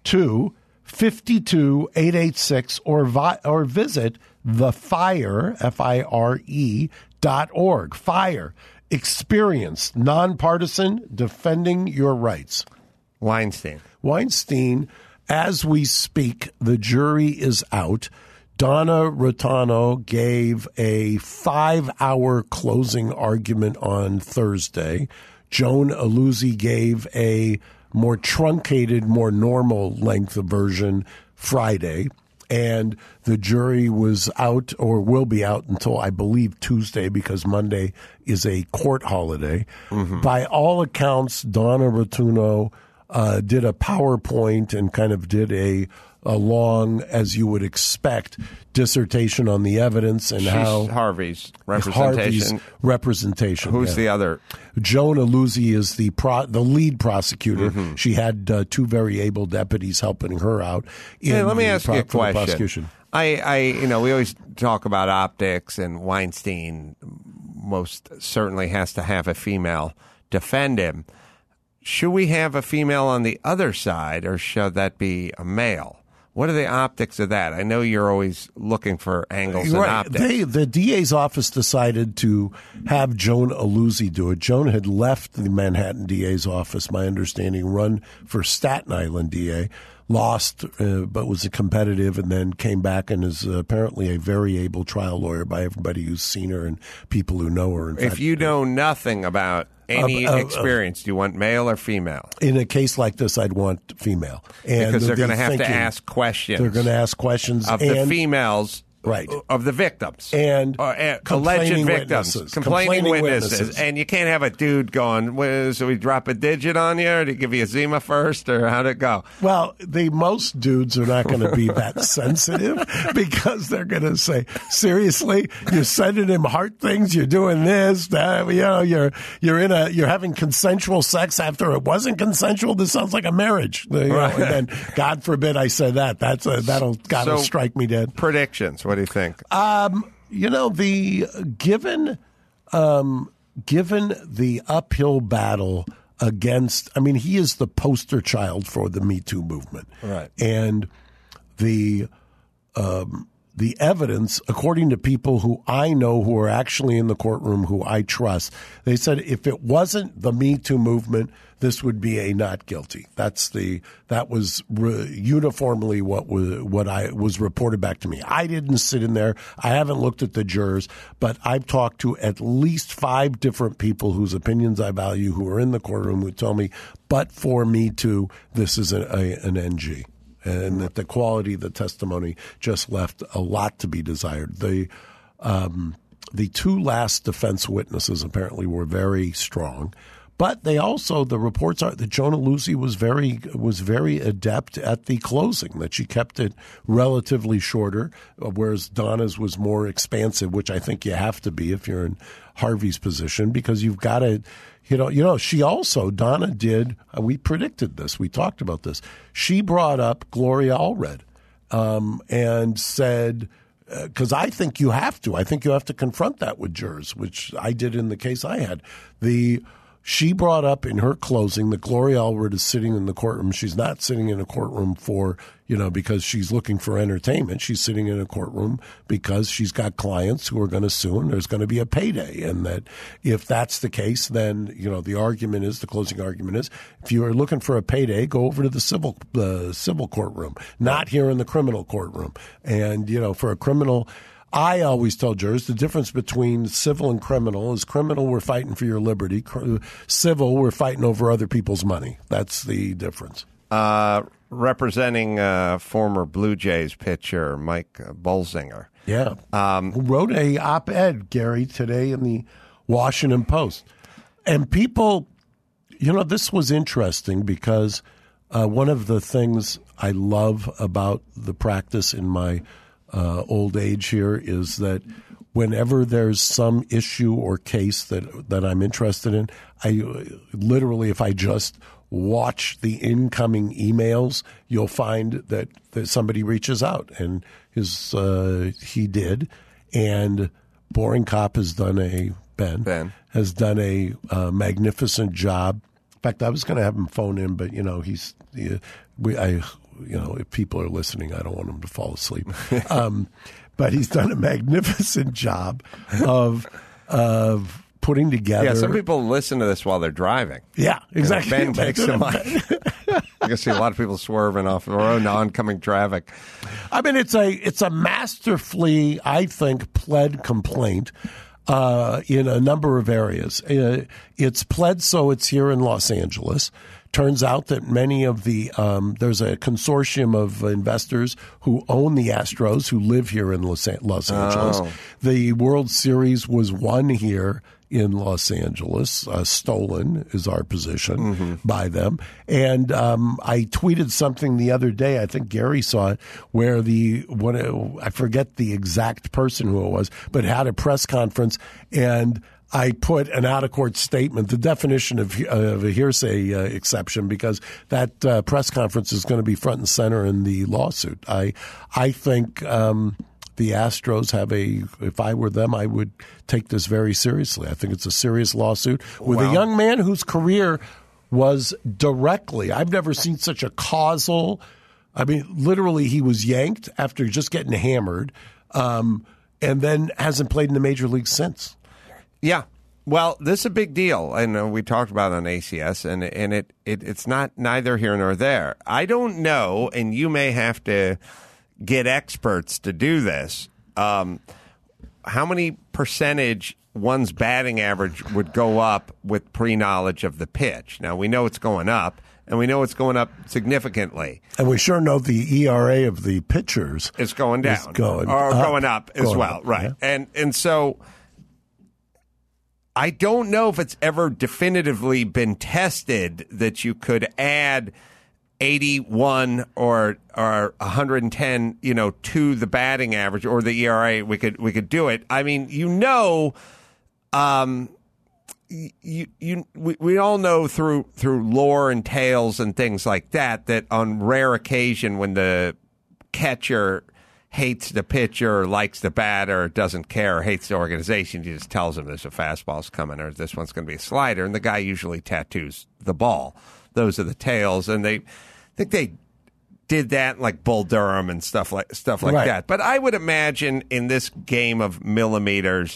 to five two eight eight six or vi- or visit the FIRE, F I R E, dot org. FIRE, experienced, nonpartisan, defending your rights. Weinstein. Weinstein, as we speak, the jury is out. Donna Rotano gave a five-hour closing argument on Thursday. Joan Aluzzi gave a more truncated, more normal length of version Friday. And the jury was out, or will be out, until I believe Tuesday, because Monday is a court holiday. Mm-hmm. By all accounts, Donna Rotano uh, did a PowerPoint and kind of did a a long, as you would expect, dissertation on the evidence and She's how Harvey's representation. Harvey's representation. Who's yeah. the other? Joan Aluzzi is the pro, the lead prosecutor. Mm-hmm. She had uh, two very able deputies helping her out. In hey, let me the ask pro- you a question. Prosecution. I, I, you know, we always talk about optics and Weinstein most certainly has to have a female defend him. Should we have a female on the other side, or should that be a male? What are the optics of that? I know you're always looking for angles and right. optics. They, the D A's office decided to have Joan Aluzzi do it. Joan had left the Manhattan D A's office, my understanding, run for Staten Island D A, lost, uh, but was a competitive, and then came back and is uh, apparently a very able trial lawyer by everybody who's seen her and people who know her. In if fact, you know nothing about any uh, uh, experience, uh, do you want male or female? In a case like this, I'd want female. And because they're going to have thinking, to ask questions. They're going to ask questions. Of and, the females. Right. Of the victims. And uh, uh, complaining alleged victims. Witnesses. Complaining, complaining witnesses. witnesses. And you can't have a dude going, well, so we drop a digit on you, or do you give you a Zima first, or how'd it go? Well, the most dudes are not going to be that sensitive because they're going to say, seriously, you're sending him heart things, you're doing this, that, you know, you're you're in a you're having consensual sex after it wasn't consensual. This sounds like a marriage. You know, right. And then, God forbid I say that. That's a, that'll gotta so, strike me dead. Predictions. What do you think? Um, you know, the given um, given the uphill battle against, I mean, he is the poster child for the Me Too movement. Right. And the um, the evidence, according to people who I know who are actually in the courtroom, who I trust, they said if it wasn't the Me Too movement, this would be a not guilty. That's the that was re- uniformly what was what I was reported back to me. I didn't sit in there. I haven't looked at the jurors, but I've talked to at least five different people whose opinions I value, who are in the courtroom, who tell me, but for Me Too, this is a, a, an N G. And that the quality of the testimony just left a lot to be desired. The um, the two last defense witnesses apparently were very strong, but they also, the reports are that Joan Aluzzi was very was very adept at the closing. That she kept it relatively shorter, whereas Donna's was more expansive, which I think you have to be if you're in Harvey's position, because you've got to. You know, you know. She also, Donna did, uh, we predicted this, we talked about this. She brought up Gloria Allred um, and said, because uh, I think you have to, I think you have to confront that with jurors, which I did in the case I had. The She brought up in her closing that Gloria Allred is sitting in the courtroom. She's not sitting in a courtroom for, you know, because she's looking for entertainment. She's sitting in a courtroom because she's got clients who are going to sue, and there's going to be a payday. And that if that's the case, then, you know, the argument is, the closing argument is, if you are looking for a payday, go over to the civil uh, civil courtroom, not here in the criminal courtroom. And, you know, for a criminal, I always tell jurors the difference between civil and criminal is criminal, we're fighting for your liberty. Civil, we're fighting over other people's money. That's the difference. Uh, representing uh, former Blue Jays pitcher Mike Bolsinger. Yeah. Um, Who wrote a op-ed, Gary, today in the Washington Post. And people, you know, this was interesting because uh, one of the things I love about the practice in my Uh, old age here is that whenever there's some issue or case that that I'm interested in, I literally, if I just watch the incoming emails, you'll find that, that somebody reaches out, and his uh, he did, and Boring Cop has done a Ben, Ben. has done a uh, magnificent job. In fact, I was going to have him phone in, but you know he's he, we I. You know, if people are listening, I don't want them to fall asleep. Um, but he's done a magnificent job of of putting together. Yeah, some people listen to this while they're driving. Yeah, exactly. And Ben takes them like, I can see a lot of people swerving off the road, oncoming traffic. I mean, it's a it's a masterfully, I think, pled complaint uh, in a number of areas. Uh, it's pled, so it's here in Los Angeles. Turns out that many of the um, there's a consortium of investors who own the Astros who live here in Los, Los Angeles. Oh. The World Series was won here in Los Angeles. Uh, stolen is our position mm-hmm. by them. And um, I tweeted something the other day. I think Gary saw it, where the what I forget the exact person who it was, but had a press conference and I put an out-of-court statement, the definition of, uh, of a hearsay uh, exception, because that uh, press conference is going to be front and center in the lawsuit. I I think um, the Astros have a, if I were them, I would take this very seriously. I think it's a serious lawsuit with Well, a young man whose career was directly, I've never seen such a causal, I mean, literally he was yanked after just getting hammered, um, and then hasn't played in the major leagues since. Yeah. Well, this is a big deal, and uh, we talked about it on A C S, and and it, it it's not neither here nor there. I don't know, and you may have to get experts to do this. Um, how many percentage one's batting average would go up with pre-knowledge of the pitch? Now, we know it's going up, and we know it's going up significantly. And we sure know the E R A of the pitchers is going down, is going or up, going up as going well, up, right? yeah. And and so I don't know if it's ever definitively been tested that you could add eighty-one or or one hundred ten, you know, to the batting average or the E R A. We could we could do it. I mean, you know, um, you you we, we all know through through lore and tales and things like that that on rare occasion when the catcher hates the pitcher, likes the batter, doesn't care, or hates the organization, he just tells him there's a fastball's coming or this one's going to be a slider, and the guy usually tattoos the ball. Those are the tales, and they I think they did that in like Bull Durham and stuff like stuff like Right. that. But I would imagine in this game of millimeters,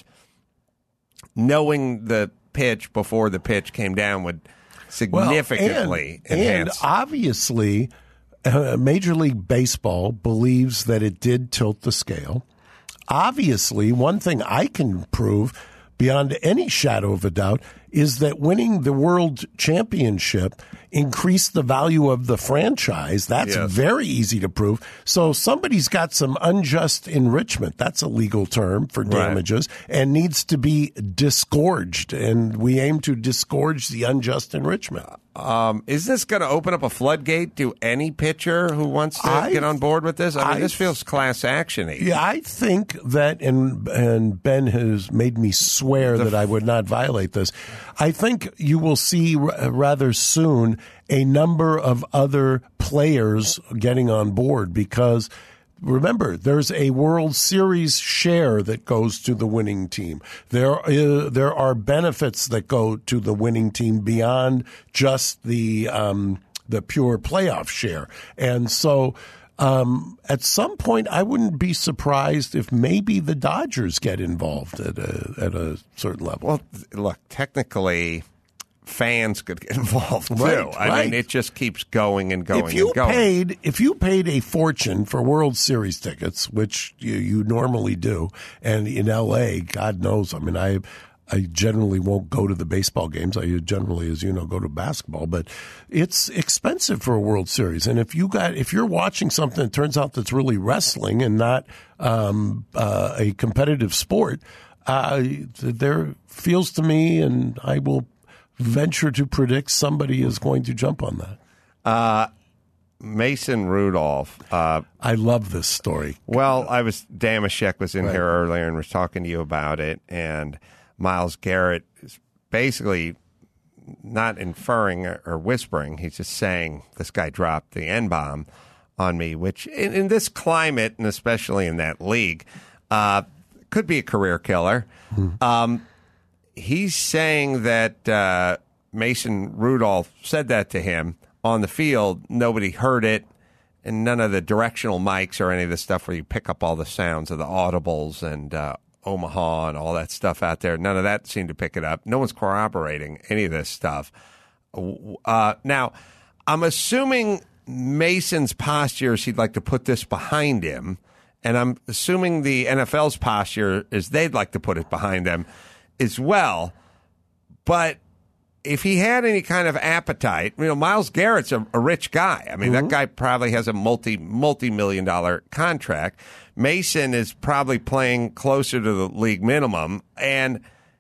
knowing the pitch before the pitch came down would significantly well, and, enhance. And obviously, uh, Major League Baseball believes that it did tilt the scale. Obviously, one thing I can prove beyond any shadow of a doubt is that winning the World Championship increased the value of the franchise. That's Yes. very easy to prove. So somebody's got some unjust enrichment. That's a legal term for Right. damages and needs to be disgorged. And we aim to disgorge the unjust enrichment. Um, is this going to open up a floodgate to any pitcher who wants to I- get on board with this? I mean, I- this feels class action-y. Yeah, I think that, and and Ben has made me swear that I would not violate this. I think you will see r- rather soon a number of other players getting on board because, remember, there's a World Series share that goes to the winning team. There, uh, there are benefits that go to the winning team beyond just the um, the pure playoff share, and so. Um, at some point, I wouldn't be surprised if maybe the Dodgers get involved at a at a certain level. Well, th- look, technically, fans could get involved too. Right, I right. mean, it just keeps going and going if you and going. paid if you paid a fortune for World Series tickets, which you, you normally do, and in L A, God knows, I mean, I. I generally won't go to the baseball games. I generally, as you know, go to basketball. But it's expensive for a World Series. And if you got, if you're watching something that turns out that's really wrestling and not um, uh, a competitive sport, uh, there feels to me, and I will venture to predict somebody is going to jump on that. Uh, Mason Rudolph. Uh, I love this story. Well, I was Damashek was in Right. here earlier and was talking to you about it, and Myles Garrett is basically not inferring or whispering. He's just saying this guy dropped the N-bomb on me, which in, in this climate, and especially in that league, uh, could be a career killer. Hmm. Um, he's saying that uh, Mason Rudolph said that to him on the field. Nobody heard it, and none of the directional mics or any of the stuff where you pick up all the sounds of the audibles and uh, Omaha and all that stuff out there. None of that seemed to pick it up. No one's corroborating any of this stuff. Uh, now, I'm assuming Mason's posture is he'd like to put this behind him, and I'm assuming the N F L's posture is they'd like to put it behind them as well. But if he had any kind of appetite, you know, Myles Garrett's a, a rich guy. I mean, Mm-hmm. that guy probably has a multi, multi-million dollar contract. Mason is probably playing closer to the league minimum. And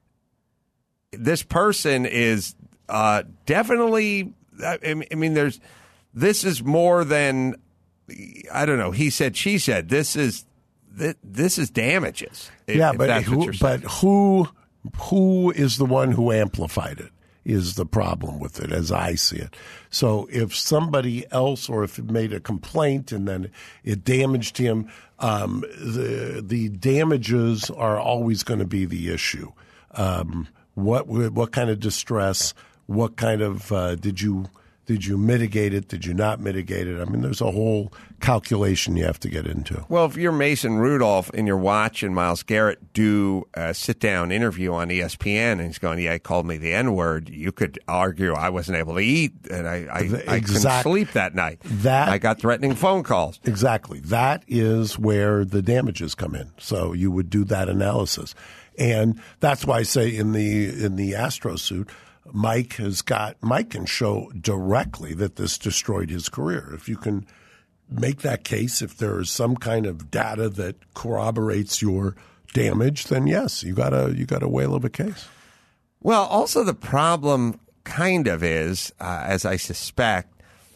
this person is uh, definitely, I mean, there's, this is more than, I don't know, he said, she said, this is, this is damages. If, yeah, if but that's what who, you're saying. but who who is the one who amplified it? is the problem with it, as I see it. So if somebody else, or if it made a complaint and then it damaged him, um, the the damages are always going to be the issue. Um, what what kind of distress? What kind of uh, did you did you mitigate it? Did you not mitigate it? I mean, there's a whole calculation you have to get into. Well, if you're Mason Rudolph and you're watching Myles Garrett do a sit-down interview on E S P N and he's going, yeah, he called me the N-word, you could argue I wasn't able to eat and I, I, Exact- I couldn't sleep that night. That I got threatening phone calls. Exactly. That is where the damages come in. So you would do that analysis. And that's why I say in the in the Astro suit, Mike has got Mike can show directly that this destroyed his career. If you can make that case, if there is some kind of data that corroborates your damage, then yes, you got a you got a whale of a case. Well, also the problem kind of is, uh, as I suspect,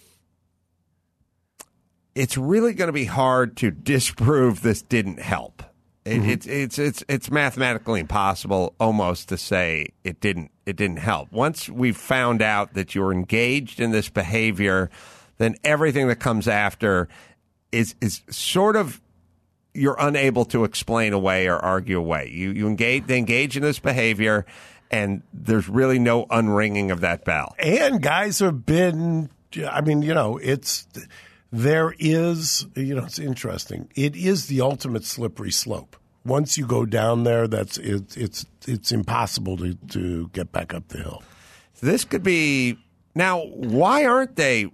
it's really going to be hard to disprove this didn't help. It, Mm-hmm. it's it's it's it's mathematically impossible almost to say it didn't it didn't help. Once we've found out that you're engaged in this behavior, then everything that comes after is is sort of you're unable to explain away or argue away. You you engage they engage in this behavior, and there's really no unringing of that bell. And guys have been, I mean, you know, it's. There is, you know, it's interesting. It is the ultimate slippery slope. Once you go down there, that's it, it's it's impossible to, to get back up the hill. This could be now. Why aren't they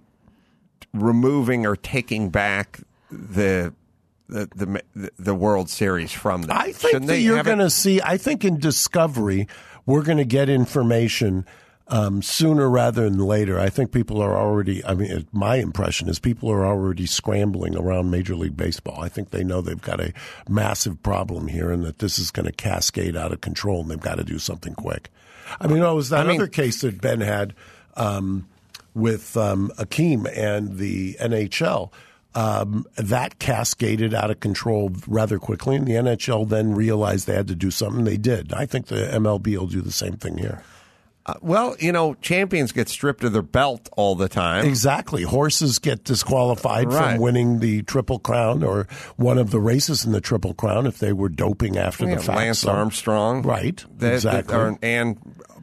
removing or taking back the the the, the World Series from them? I think Shouldn't that they you're have going it- to see. I think in Discovery, we're going to get information um, sooner rather than later. I think people are already. I mean, it- my impression is people are already scrambling around Major League Baseball. I think they know they've got a massive problem here, and that this is going to cascade out of control, and they've got to do something quick. I mean, oh, it was that I mean- other case that Ben had um, with um, Akeem and the N H L. Um, that cascaded out of control rather quickly, and the N H L then realized they had to do something. They did. I think the M L B will do the same thing here. Uh, well, you know, champions get stripped of their belt all the time. Exactly. Horses get disqualified Right. from winning the Triple Crown or one of the races in the Triple Crown if they were doping after Yeah, the fact. Lance So- Armstrong, Right. That- exactly. that- or- and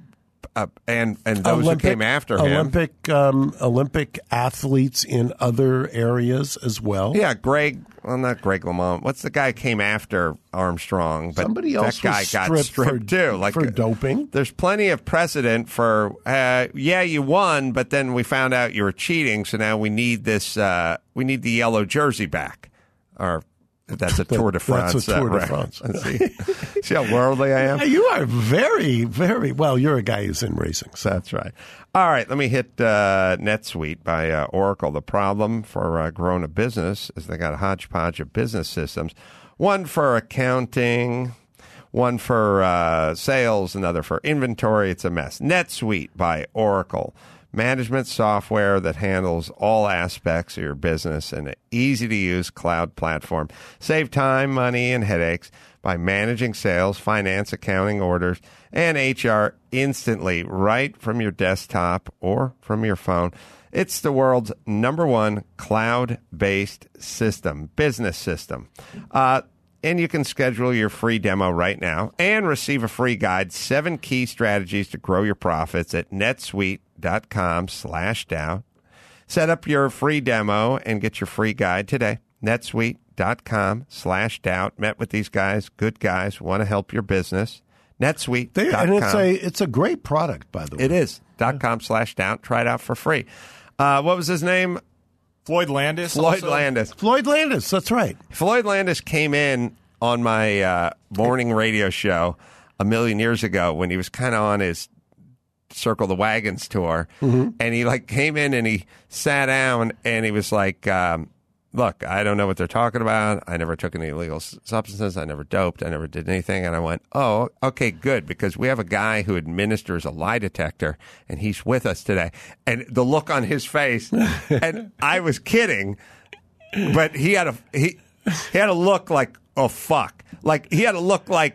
uh, and and those Olympic, who came after him. Olympic um, Olympic athletes in other areas as well. Yeah, Greg. Well, not Greg LeMond. What's the guy who came after Armstrong? But Somebody else that guy was got stripped stripped for- too. Like for doping. There's plenty of precedent for. Uh, yeah, you won, but then we found out you were cheating. So now we need this. Uh, we need the yellow jersey back. Or that's a Tour de France. That's a Tour uh, de right. France. Let's see. See how worldly I am. Hey, you are very, very well. You're a guy who's in racing. So. That's right. All right, let me hit uh, NetSuite by uh, Oracle. The problem for uh, growing a business is they got a hodgepodge of business systems. One for accounting, one for uh, sales, another for inventory. It's a mess. NetSuite by Oracle. Management software that handles all aspects of your business in an easy-to-use cloud platform. Save time, money, and headaches by managing sales, finance, accounting, orders, and H R instantly right from your desktop or from your phone. It's the world's number one cloud-based system, business system. Uh, and you can schedule your free demo right now and receive a free guide, seven key strategies to grow your profits at netsuite.com slash down. Set up your free demo and get your free guide today. netsuite.com slash doubt. Met with these guys, good guys, want to help your business. netsuite dot com. And it's a it's a great product, by the way. It is. Dot com slash doubt. Try it out for free. Uh, what was his name? Floyd Landis. Floyd also. Landis. Floyd Landis, that's right. Floyd Landis came in on my uh, morning radio show a million years ago when he was kind of on his Circle the Wagons tour. Mm-hmm. And he like came in and he sat down and he was like, um, look, I don't know what they're talking about. I never took any illegal s- substances. I never doped. I never did anything. And I went, oh, okay, good, because we have a guy who administers a lie detector, and he's with us today. And the look on his face, and I was kidding, but he had a he he had a look like, oh fuck, like he had a look like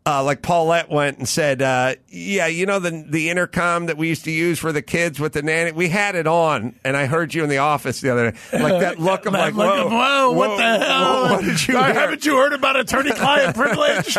Uh, like Paulette went and said, uh, yeah, you know, the the intercom that we used to use for the kids with the nanny, we had it on, and I heard you in the office the other day. Like that look of like, look whoa, of, whoa, what whoa, the hell? Whoa, what did you Uh, hear? haven't you heard about attorney-client privilege?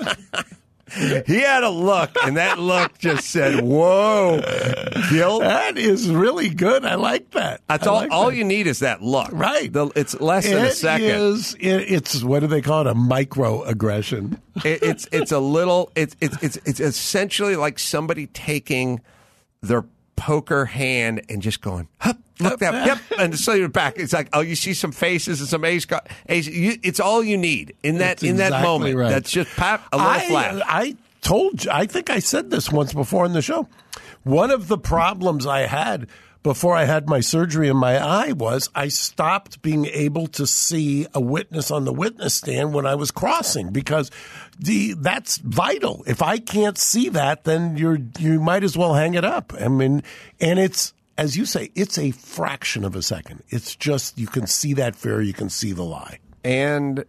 He had a look, and that look just said, whoa, guilt. That is really good. I like that. That's I all. like all that. you need is that look. Right. The, it's less than a It second. is, it, it's, what do they call it, a microaggression. It, it's it's a little. It's it's it's it's essentially like somebody taking their poker hand and just going, hup, look that, yep, and so you're back. It's like, oh, you see some faces and some ace. ace you, it's all you need in that That's in that exactly moment. right. That's just pop a little I, flash. I told you, I think I said this once before in the show. One of the problems I had before I had my surgery in my eye was I stopped being able to see a witness on the witness stand when I was crossing because the that's vital. If I can't see that, then you're you might as well hang it up. I mean, and it's, as you say, it's a fraction of a second. It's just you can see that fear, you can see the lie. And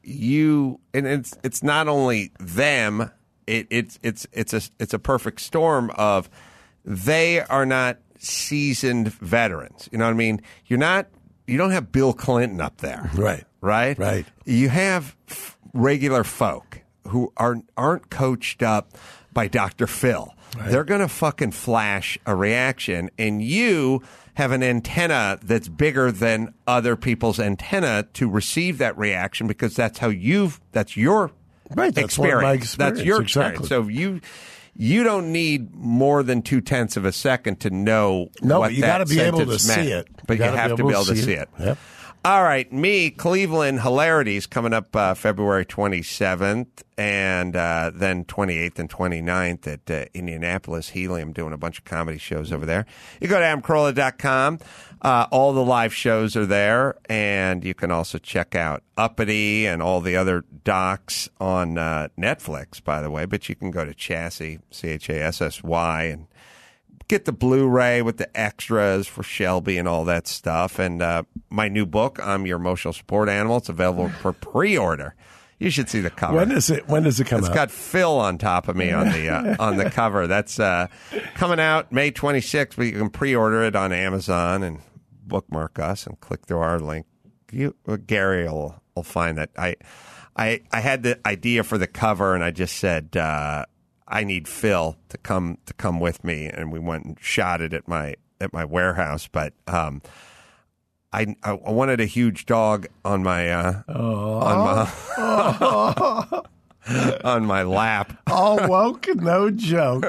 you and it's it's not only them, it, it's it's it's a it's a perfect storm of they are not seasoned veterans. You know what I mean? You're not you don't have Bill Clinton up there. Right. Right? Right. You have f- regular folk who are aren't coached up by Doctor Phil. Right. They're going to fucking flash a reaction, and you have an antenna that's bigger than other people's antenna to receive that reaction because that's how you've that's your right, that's experience. My experience. That's your exactly. experience. So you you don't need more than two tenths of a second to know no, what but you got to be able to meant. see it. But you, you have to be able to see, see it. it. Yep. All right, me, Cleveland Hilarities coming up uh, February twenty-seventh and uh, then twenty-eighth and twenty-ninth at uh, Indianapolis Helium, doing a bunch of comedy shows over there. You go to adam carolla dot com. Uh, all the live shows are there, and you can also check out Uppity and all the other docs on uh, Netflix, by the way. But you can go to Chassis, C H A S S Y, and get the Blu-ray with the extras for Shelby and all that stuff. And uh, my new book, I'm Your Emotional Support Animal. It's available for pre-order. You should see the cover. When is it? When does it come it's out? It's got Phil on top of me on the uh, on the cover. That's uh, coming out May twenty-sixth, but you can pre-order it on Amazon and bookmark us and click through our link. You, Gary will will find that. I, I, I had the idea for the cover, and I just said, uh, I need Phil to come to come with me, and we went and shot it at my at my warehouse. But um, I I wanted a huge dog on my uh, on my on my lap. All woke, no joke.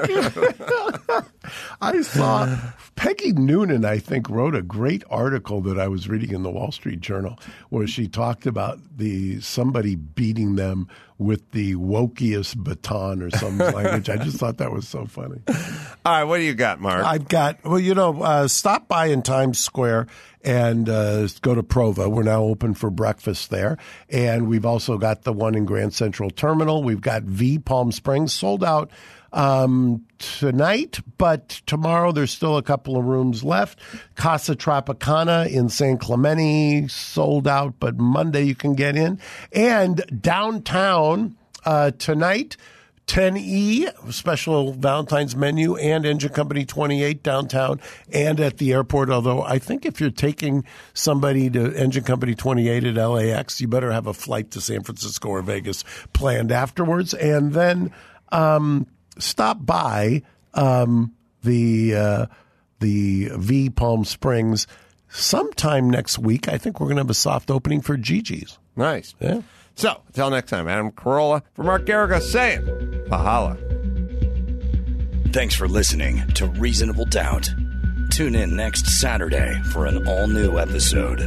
I saw Peggy Noonan, I think, wrote a great article that I was reading in the Wall Street Journal where she talked about the somebody beating them with the wokiest baton or some language. I just thought that was so funny. All right, what do you got, Mark? I've got, well, you know, uh, stop by in Times Square and uh, go to Prova. We're now open for breakfast there. And we've also got the one in Grand Central Terminal. We've got V Palm Springs sold out um, tonight, but tomorrow there's still a couple of rooms left. Casa Tropicana in San Clemente sold out, but Monday you can get in. And downtown uh, tonight, ten E, special Valentine's menu, and Engine Company twenty-eight downtown and at the airport. Although I think if you're taking somebody to Engine Company twenty-eight at L A X, you better have a flight to San Francisco or Vegas planned afterwards. And then um, stop by um, the uh, the V Palm Springs sometime next week. I think we're going to have a soft opening for Gigi's. Nice. Yeah. So, until next time, Adam Carolla for Mark Garriga saying, Pahala. Thanks for listening to Reasonable Doubt. Tune in next Saturday for an all-new episode.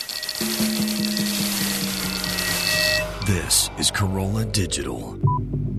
This is Corolla Digital.